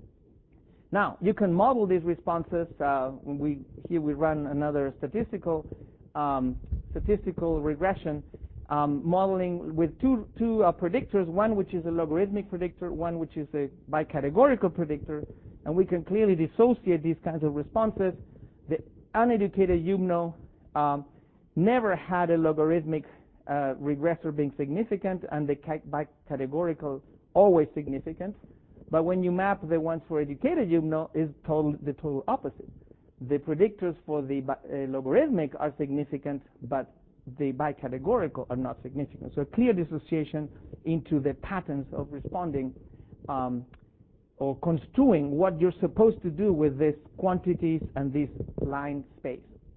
Now, you can model these responses. Uh, we, here we run another statistical um, statistical regression um, modeling with two, two uh, predictors, one which is a logarithmic predictor, one which is a bicategorical predictor, and we can clearly dissociate these kinds of responses. The uneducated Yumno um, never had a logarithmic uh, regressor being significant, and the bicategorical always significant. But when you map the ones for educated Yumno, is total, the total opposite. The predictors for the uh, logarithmic are significant, but the bicategorical are not significant. So a clear dissociation into the patterns of responding um, or construing what you're supposed to do with these quantities and this line space.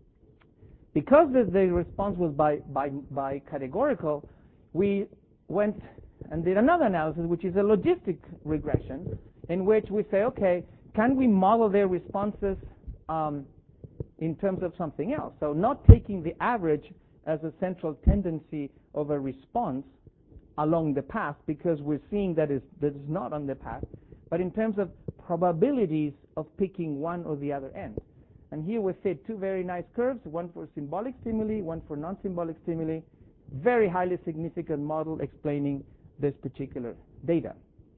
Because the, the response was by, by, by categorical, we went and did another analysis, which is a logistic regression, in which we say, okay, can we model their responses um, in terms of something else? So not taking the average as a central tendency of a response along the path, because we're seeing that is that is not on the path, but in terms of probabilities of picking one or the other end. And here we fit two very nice curves, one for symbolic stimuli, one for non-symbolic stimuli, very highly significant model explaining this particular data.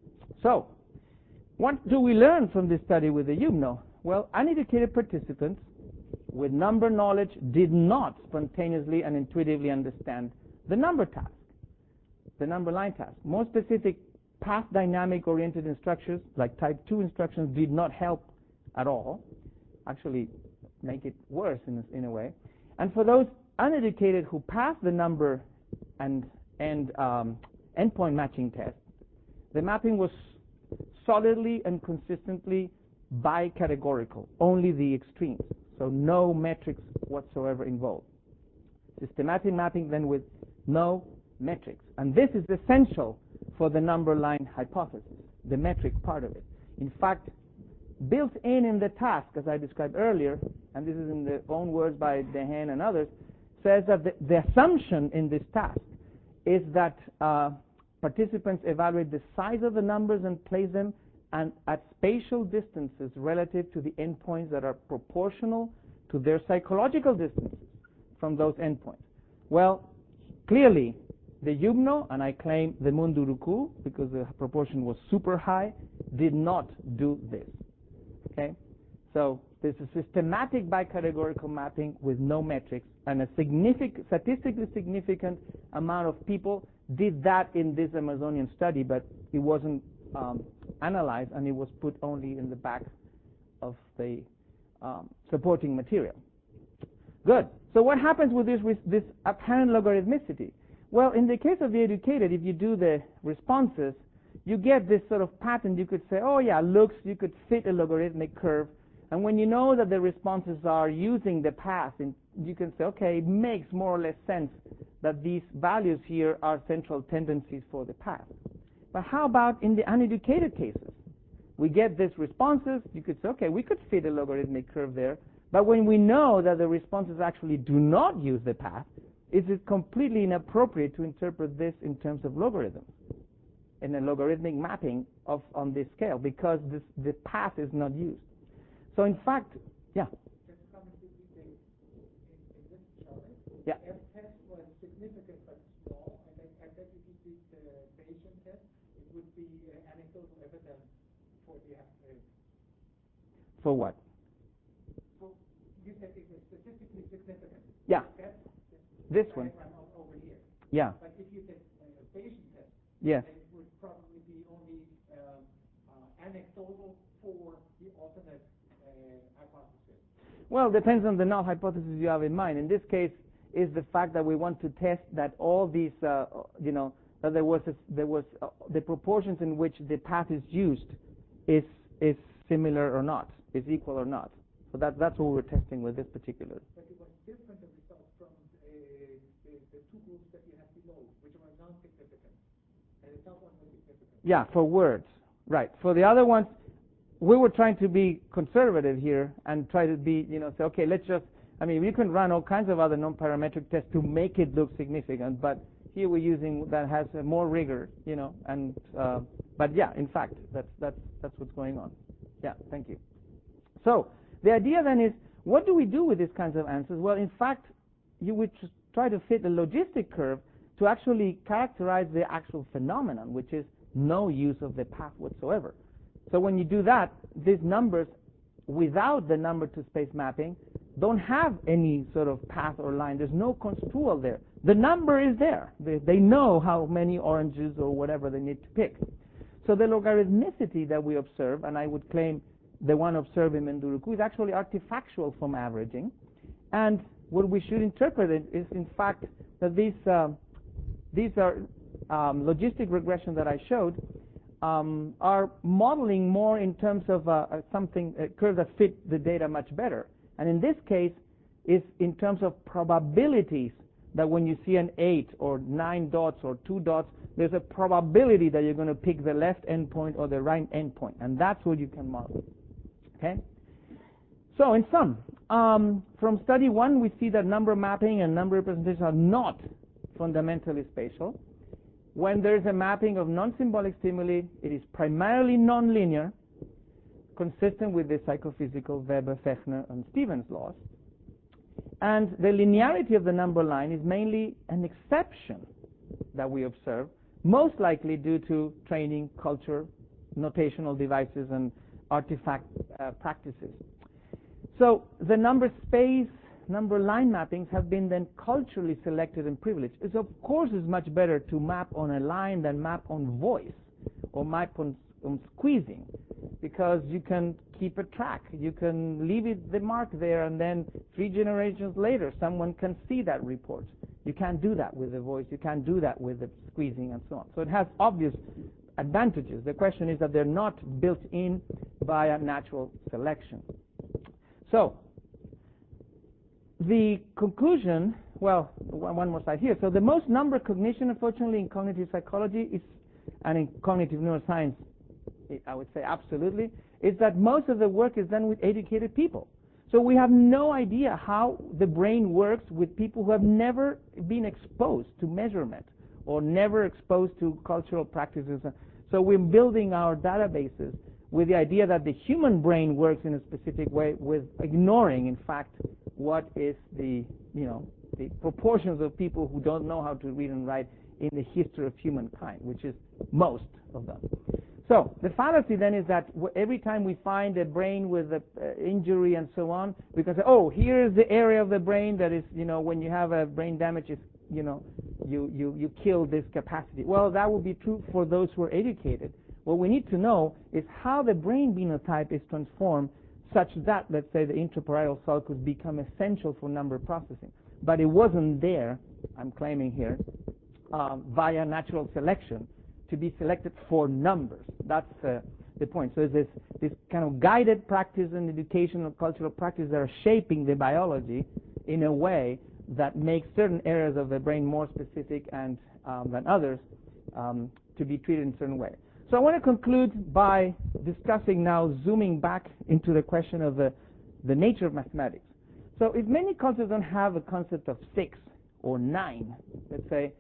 So, what do we learn from this study with the Yumno? Well, uneducated participants with number knowledge did not spontaneously and intuitively understand the number task, the number line task. More specific, path dynamic oriented instructions like type two instructions did not help at all, actually make it worse in a, in a way. And for those uneducated who passed the number and, and um, endpoint matching test, the mapping was solidly and consistently bicategorical, only the extremes, so no metrics whatsoever involved. Systematic mapping then with no metrics. And this is essential for the number line hypothesis, the metric part of it. In fact, built in in the task, as I described earlier, and this is in the own words by Dehaene and others, says that the, the assumption in this task is that uh, participants evaluate the size of the numbers and place them and at spatial distances relative to the endpoints that are proportional to their psychological distances from those endpoints. Well, clearly, the Yumno, and I claim the Munduruku, because the proportion was super high, did not do this. Okay? So there's a systematic bicategorical mapping with no metrics, and a significant, statistically significant amount of people did that in this Amazonian study, but it wasn't um, analyzed, and it was put only in the back of the um, supporting material. Good. So what happens with this, this apparent logarithmicity? Well, in the case of the educated, if you do the responses, you get this sort of pattern. You could say, oh yeah, looks, you could fit a logarithmic curve. And when you know that the responses are using the path, and you can say, okay, it makes more or less sense that these values here are central tendencies for the path. But how about in the uneducated cases? We get these responses. You could say, okay, we could fit a logarithmic curve there. But when we know that the responses actually do not use the path, is it completely inappropriate to interpret this in terms of logarithms, in a logarithmic mapping of on this scale, because this, the path is not used. So in fact, yeah. Just comment quickly, in, in this chart, yeah. F test was significant but small, and then I bet if you did the Bayesian test, it would be uh, anecdotal evidence for the uh, For what? So you said it was statistically significant. Yeah. That's this one. Over here. Yeah. But if you did a Bayesian test, yes. then it would probably be only um, uh, anecdotal for the alternate uh, hypothesis. Well, depends on the null hypothesis you have in mind. In this case, is the fact that we want to test that all these, uh, you know, that there was a, there was uh, the proportions in which the path is used is is similar or not, is equal or not. So that that's what we're testing with this particular. But it was different the results from uh, the, the two groups that you have below, which were non-significant, and the top one was significant. Yeah, for words, right. For the other ones, we were trying to be conservative here and try to be, you know, say, okay, let's just, I mean, you can run all kinds of other non-parametric tests to make it look significant, but here we're using that has uh, more rigor, you know, and, uh, but yeah, in fact, that's, that's, that's what's going on. Yeah, thank you. So, the idea then is, what do we do with these kinds of answers? Well, in fact, you would try to fit a logistic curve to actually characterize the actual phenomenon, which is no use of the path whatsoever. So when you do that, these numbers, without the number to space mapping, don't have any sort of path or line. There's no construal there. The number is there. They, they know how many oranges or whatever they need to pick. So the logarithmicity that we observe, and I would claim the one observed in Menduruku, is actually artifactual from averaging. And what we should interpret it is, in fact, that these, uh, these are um, logistic regression that I showed um, are modeling more in terms of uh, something, a curve that fit the data much better. And in this case, is in terms of probabilities that when you see an eight or nine dots or two dots, there's a probability that you're going to pick the left endpoint or the right endpoint. And that's what you can model. Okay? So in sum, um, from study one, we see that number mapping and number representation are not fundamentally spatial. When there's a mapping of non-symbolic stimuli, it is primarily nonlinear, consistent with the psychophysical Weber, Fechner, and Stevens laws. And the linearity of the number line is mainly an exception that we observe, most likely due to training, culture, notational devices, and artifact uh, practices. So the number space, number line mappings have been then culturally selected and privileged. It's of course is much better to map on a line than map on voice or map on, on squeezing, because you can keep a track. You can leave it, the mark there, and then three generations later someone can see that report. You can't do that with the voice. You can't do that with the squeezing and so on. So it has obvious advantages. The question is that they're not built in by a natural selection. So the conclusion, well, one more slide here. So the most number cognition, unfortunately, in cognitive psychology is, and in cognitive neuroscience, I would say absolutely, is that most of the work is done with educated people. So we have no idea how the brain works with people who have never been exposed to measurement or never exposed to cultural practices. So we're building our databases with the idea that the human brain works in a specific way, with ignoring, in fact, what is the, you know, the proportions of people who don't know how to read and write in the history of humankind, which is most of them. So the fallacy then is that every time we find a brain with an uh, injury and so on, we can say, oh, here's the area of the brain that is, you know, when you have a brain damage, it's, you know, you, you, you kill this capacity. Well, that would be true for those who are educated. What we need to know is how the brain phenotype is transformed such that, let's say, the intraparietal sulcus become essential for number processing. But it wasn't there, I'm claiming here, um, via natural selection, to be selected for numbers. That's uh, the point. So there's this, this kind of guided practice and educational cultural practice that are shaping the biology in a way that makes certain areas of the brain more specific and um, than others um, to be treated in a certain way. So I want to conclude by discussing now, zooming back into the question of the, the nature of mathematics. So if many cultures don't have a concept of six or nine, let's say,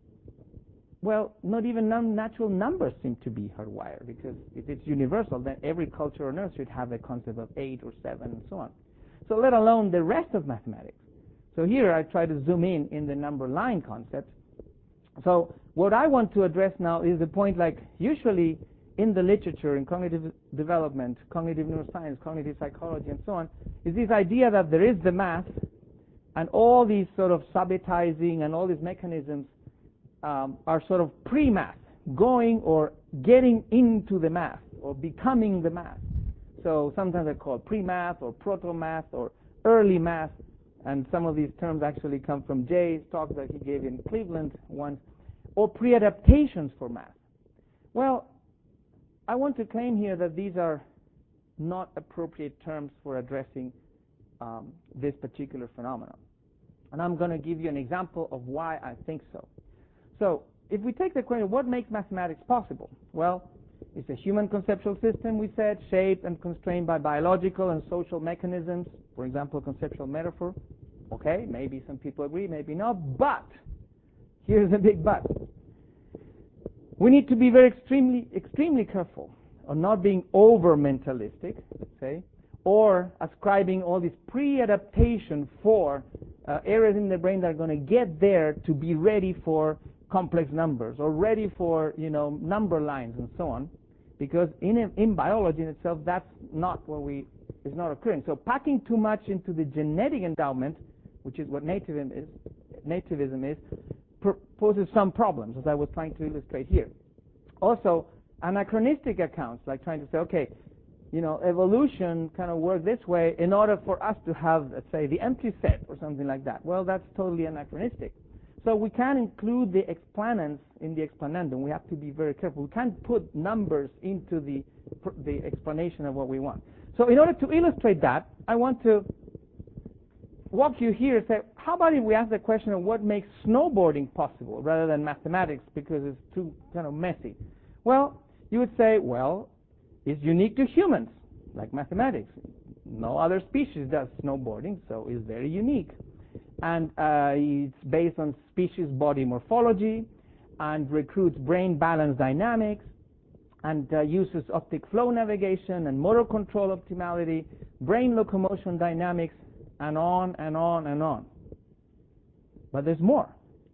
well, not even non-natural numbers seem to be hardwired, because if it's universal, then every culture on Earth should have a concept of eight or seven and so on. So let alone the rest of mathematics. So here I try to zoom in in the number line concept. So what I want to address now is the point, like usually in the literature, in cognitive development, cognitive neuroscience, cognitive psychology, and so on, is this idea that there is the math and all these sort of subitizing and all these mechanisms um, are sort of pre-math, going or getting into the math or becoming the math. So sometimes they're called pre-math or proto-math or early math. And some of these terms actually come from Jay's talk that he gave in Cleveland once, or pre-adaptations for math. Well, I want to claim here that these are not appropriate terms for addressing um, this particular phenomenon. And I'm going to give you an example of why I think so. So if we take the question, what makes mathematics possible? Well, It's a human conceptual system, we said, shaped and constrained by biological and social mechanisms, for example, conceptual metaphor. Okay, maybe some people agree, maybe not, but here's a big but. We need to be very extremely, extremely careful of not being over-mentalistic, let's say, or ascribing all this pre-adaptation for uh, areas in the brain that are going to get there to be ready for complex numbers or ready for, you know, number lines and so on, because in in biology in itself, that's not what we is not occurring. So packing too much into the genetic endowment, which is what nativism is, nativism is, poses some problems, as I was trying to illustrate here. Also, anachronistic accounts, like trying to say, okay, you know, evolution kind of worked this way in order for us to have, let's say, the empty set or something like that. Well, that's totally anachronistic. So we can include the explanans in the explanandum. We have to be very careful. We can't put numbers into the the explanation of what we want. So in order to illustrate that, I want to walk you here and say, how about if we ask the question of what makes snowboarding possible rather than mathematics, because it's too kind of messy? Well, you would say, well, it's unique to humans, like mathematics. No other species does snowboarding, so it's very unique. And uh, it's based on species body morphology and recruits brain balance dynamics and uh, uses optic flow navigation and motor control optimality, brain locomotion dynamics, and on and on and on. But there's more.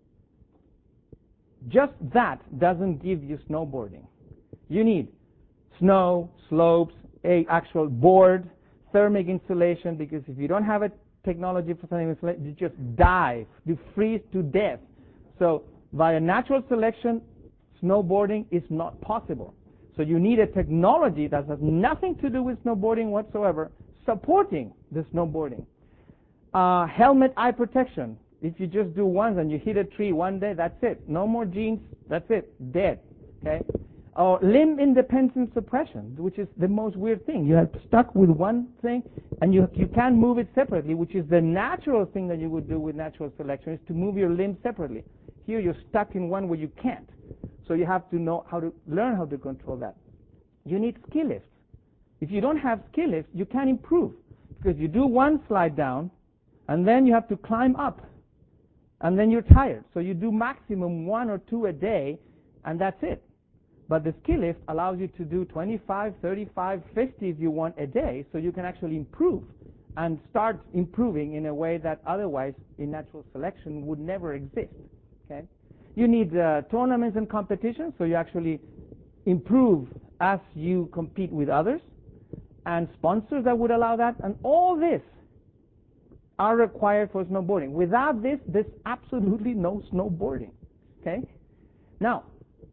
Just that doesn't give you snowboarding. You need snow, slopes, a actual board, thermic insulation, because if you don't have a technology for thermic insulation, you just die, you freeze to death. So via natural selection, snowboarding is not possible. So you need a technology that has nothing to do with snowboarding whatsoever, supporting the snowboarding. Uh, helmet eye protection. If you just do once and you hit a tree one day, that's it. No more genes, that's it, dead. Okay? Or limb independent suppression, which is the most weird thing. You are stuck with one thing and you you can't move it separately, which is the natural thing that you would do with natural selection, is to move your limbs separately. Here you're stuck in one where you can't. So you have to know how to learn how to control that. You need ski lifts. If you don't have ski lifts, you can't improve, because you do one slide down and then you have to climb up and then you're tired. So you do maximum one or two a day and that's it. But the ski lift allows you to do twenty-five, thirty-five, fifty if you want a day, so you can actually improve and start improving in a way that otherwise in natural selection would never exist. Okay? You need uh, tournaments and competitions, so you actually improve as you compete with others, and sponsors that would allow that, and all this are required for snowboarding. Without this, there's absolutely no snowboarding. Okay? Now,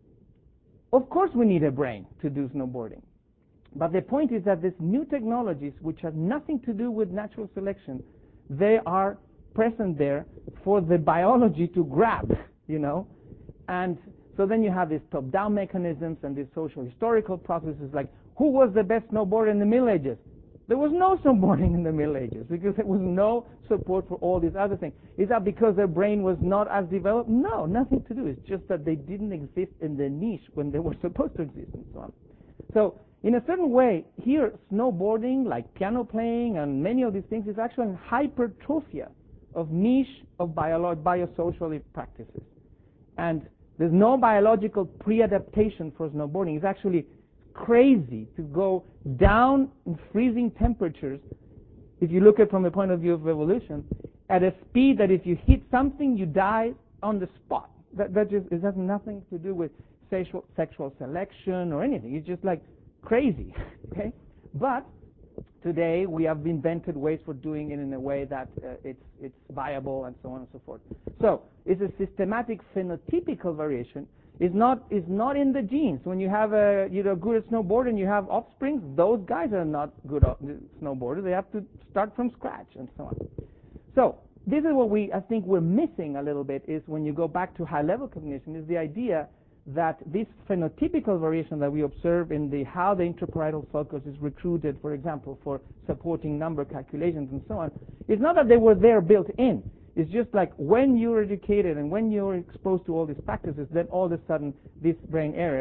of course we need a brain to do snowboarding. But the point is that these new technologies, which have nothing to do with natural selection, they are present there for the biology to grab, you know. And so then you have these top-down mechanisms and these social historical processes, like who was the best snowboarder in the Middle Ages? There was no snowboarding in the Middle Ages because there was no support for all these other things. Is that because their brain was not as developed? No, nothing to do. It's just that they didn't exist in the niche when they were supposed to exist and so on. So in a certain way, here, snowboarding, like piano playing and many of these things, is actually a hypertrophia of niche of biolo- biosocial practices. And there's no biological pre-adaptation for snowboarding. It's actually crazy to go down in freezing temperatures, if you look at it from the point of view of evolution, at a speed that if you hit something, you die on the spot. That, that just, it has nothing to do with sexual, sexual selection or anything. It's just like crazy. Okay? But today we have invented ways for doing it in a way that uh, it's, it's viable and so on and so forth. So it's a systematic phenotypical variation. Is not is not in the genes. When you have a you know good at snowboarding and you have offspring, those guys are not good snowboarders. They have to start from scratch and so on. So this is what we I think we're missing a little bit, is when you go back to high level cognition, is the idea that this phenotypical variation that we observe in the how the intraparietal focus is recruited, for example, for supporting number calculations and so on, is not that they were there built in. It's just like when you're educated and when you're exposed to all these practices, then all of a sudden these brain areas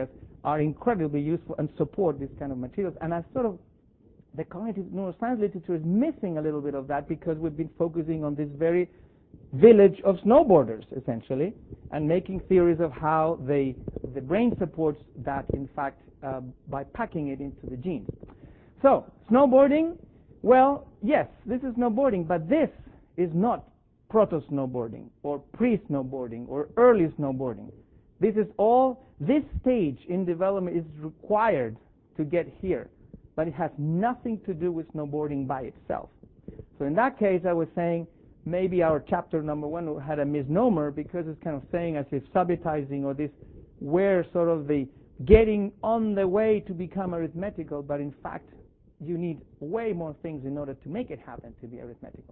are incredibly useful and support these kind of materials. And I sort of, the cognitive neuroscience literature is missing a little bit of that because we've been focusing on this very village of snowboarders, essentially, and making theories of how they, the brain supports that, in fact, uh, by packing it into the genes. So, snowboarding, well, yes, this is snowboarding, but this is not proto-snowboarding or pre-snowboarding or early snowboarding. This is all, this stage in development is required to get here, but it has nothing to do with snowboarding by itself. So in that case, I was saying maybe our chapter number one had a misnomer because it's kind of saying as if subitizing or this, where sort of the getting on the way to become arithmetical, but in fact, you need way more things in order to make it happen to be arithmetical.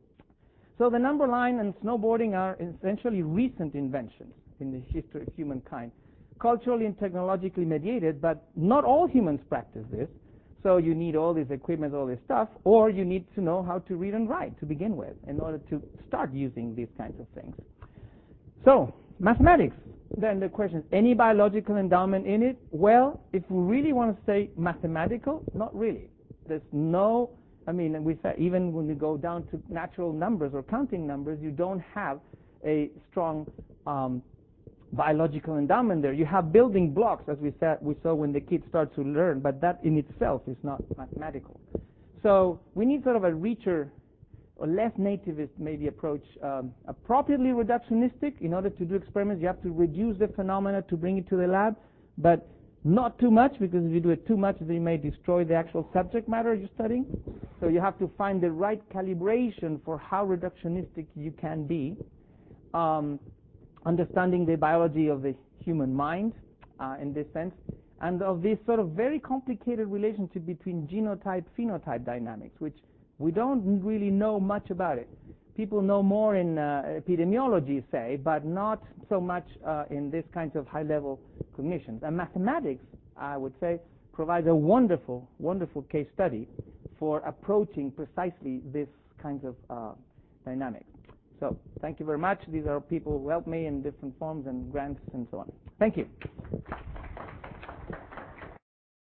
So the number line and snowboarding are essentially recent inventions in the history of humankind, culturally and technologically mediated, but not all humans practice this. So you need all this equipment, all this stuff, or you need to know how to read and write to begin with in order to start using these kinds of things. So, mathematics. Then the question is, any biological endowment in it? Well, if we really want to say mathematical, not really. There's no, I mean, we say even when you go down to natural numbers or counting numbers, you don't have a strong um, biological endowment there. You have building blocks, as we said, we saw when the kids start to learn, but that in itself is not mathematical. So we need sort of a richer or less nativist maybe approach, um, appropriately reductionistic. In order to do experiments, you have to reduce the phenomena to bring it to the lab, but not too much, because if you do it too much, then you may destroy the actual subject matter you're studying. So you have to find the right calibration for how reductionistic you can be. Um, understanding the biology of the human mind uh, in this sense, and of this sort of very complicated relationship between genotype-phenotype dynamics, which we don't really know much about it. People know more in uh, epidemiology, say, but not so much uh, in this kinds of high-level cognitions. And mathematics, I would say, provides a wonderful, wonderful case study for approaching precisely this kinds of uh, dynamics. So, thank you very much. These are people who helped me in different forms and grants and so on. Thank you.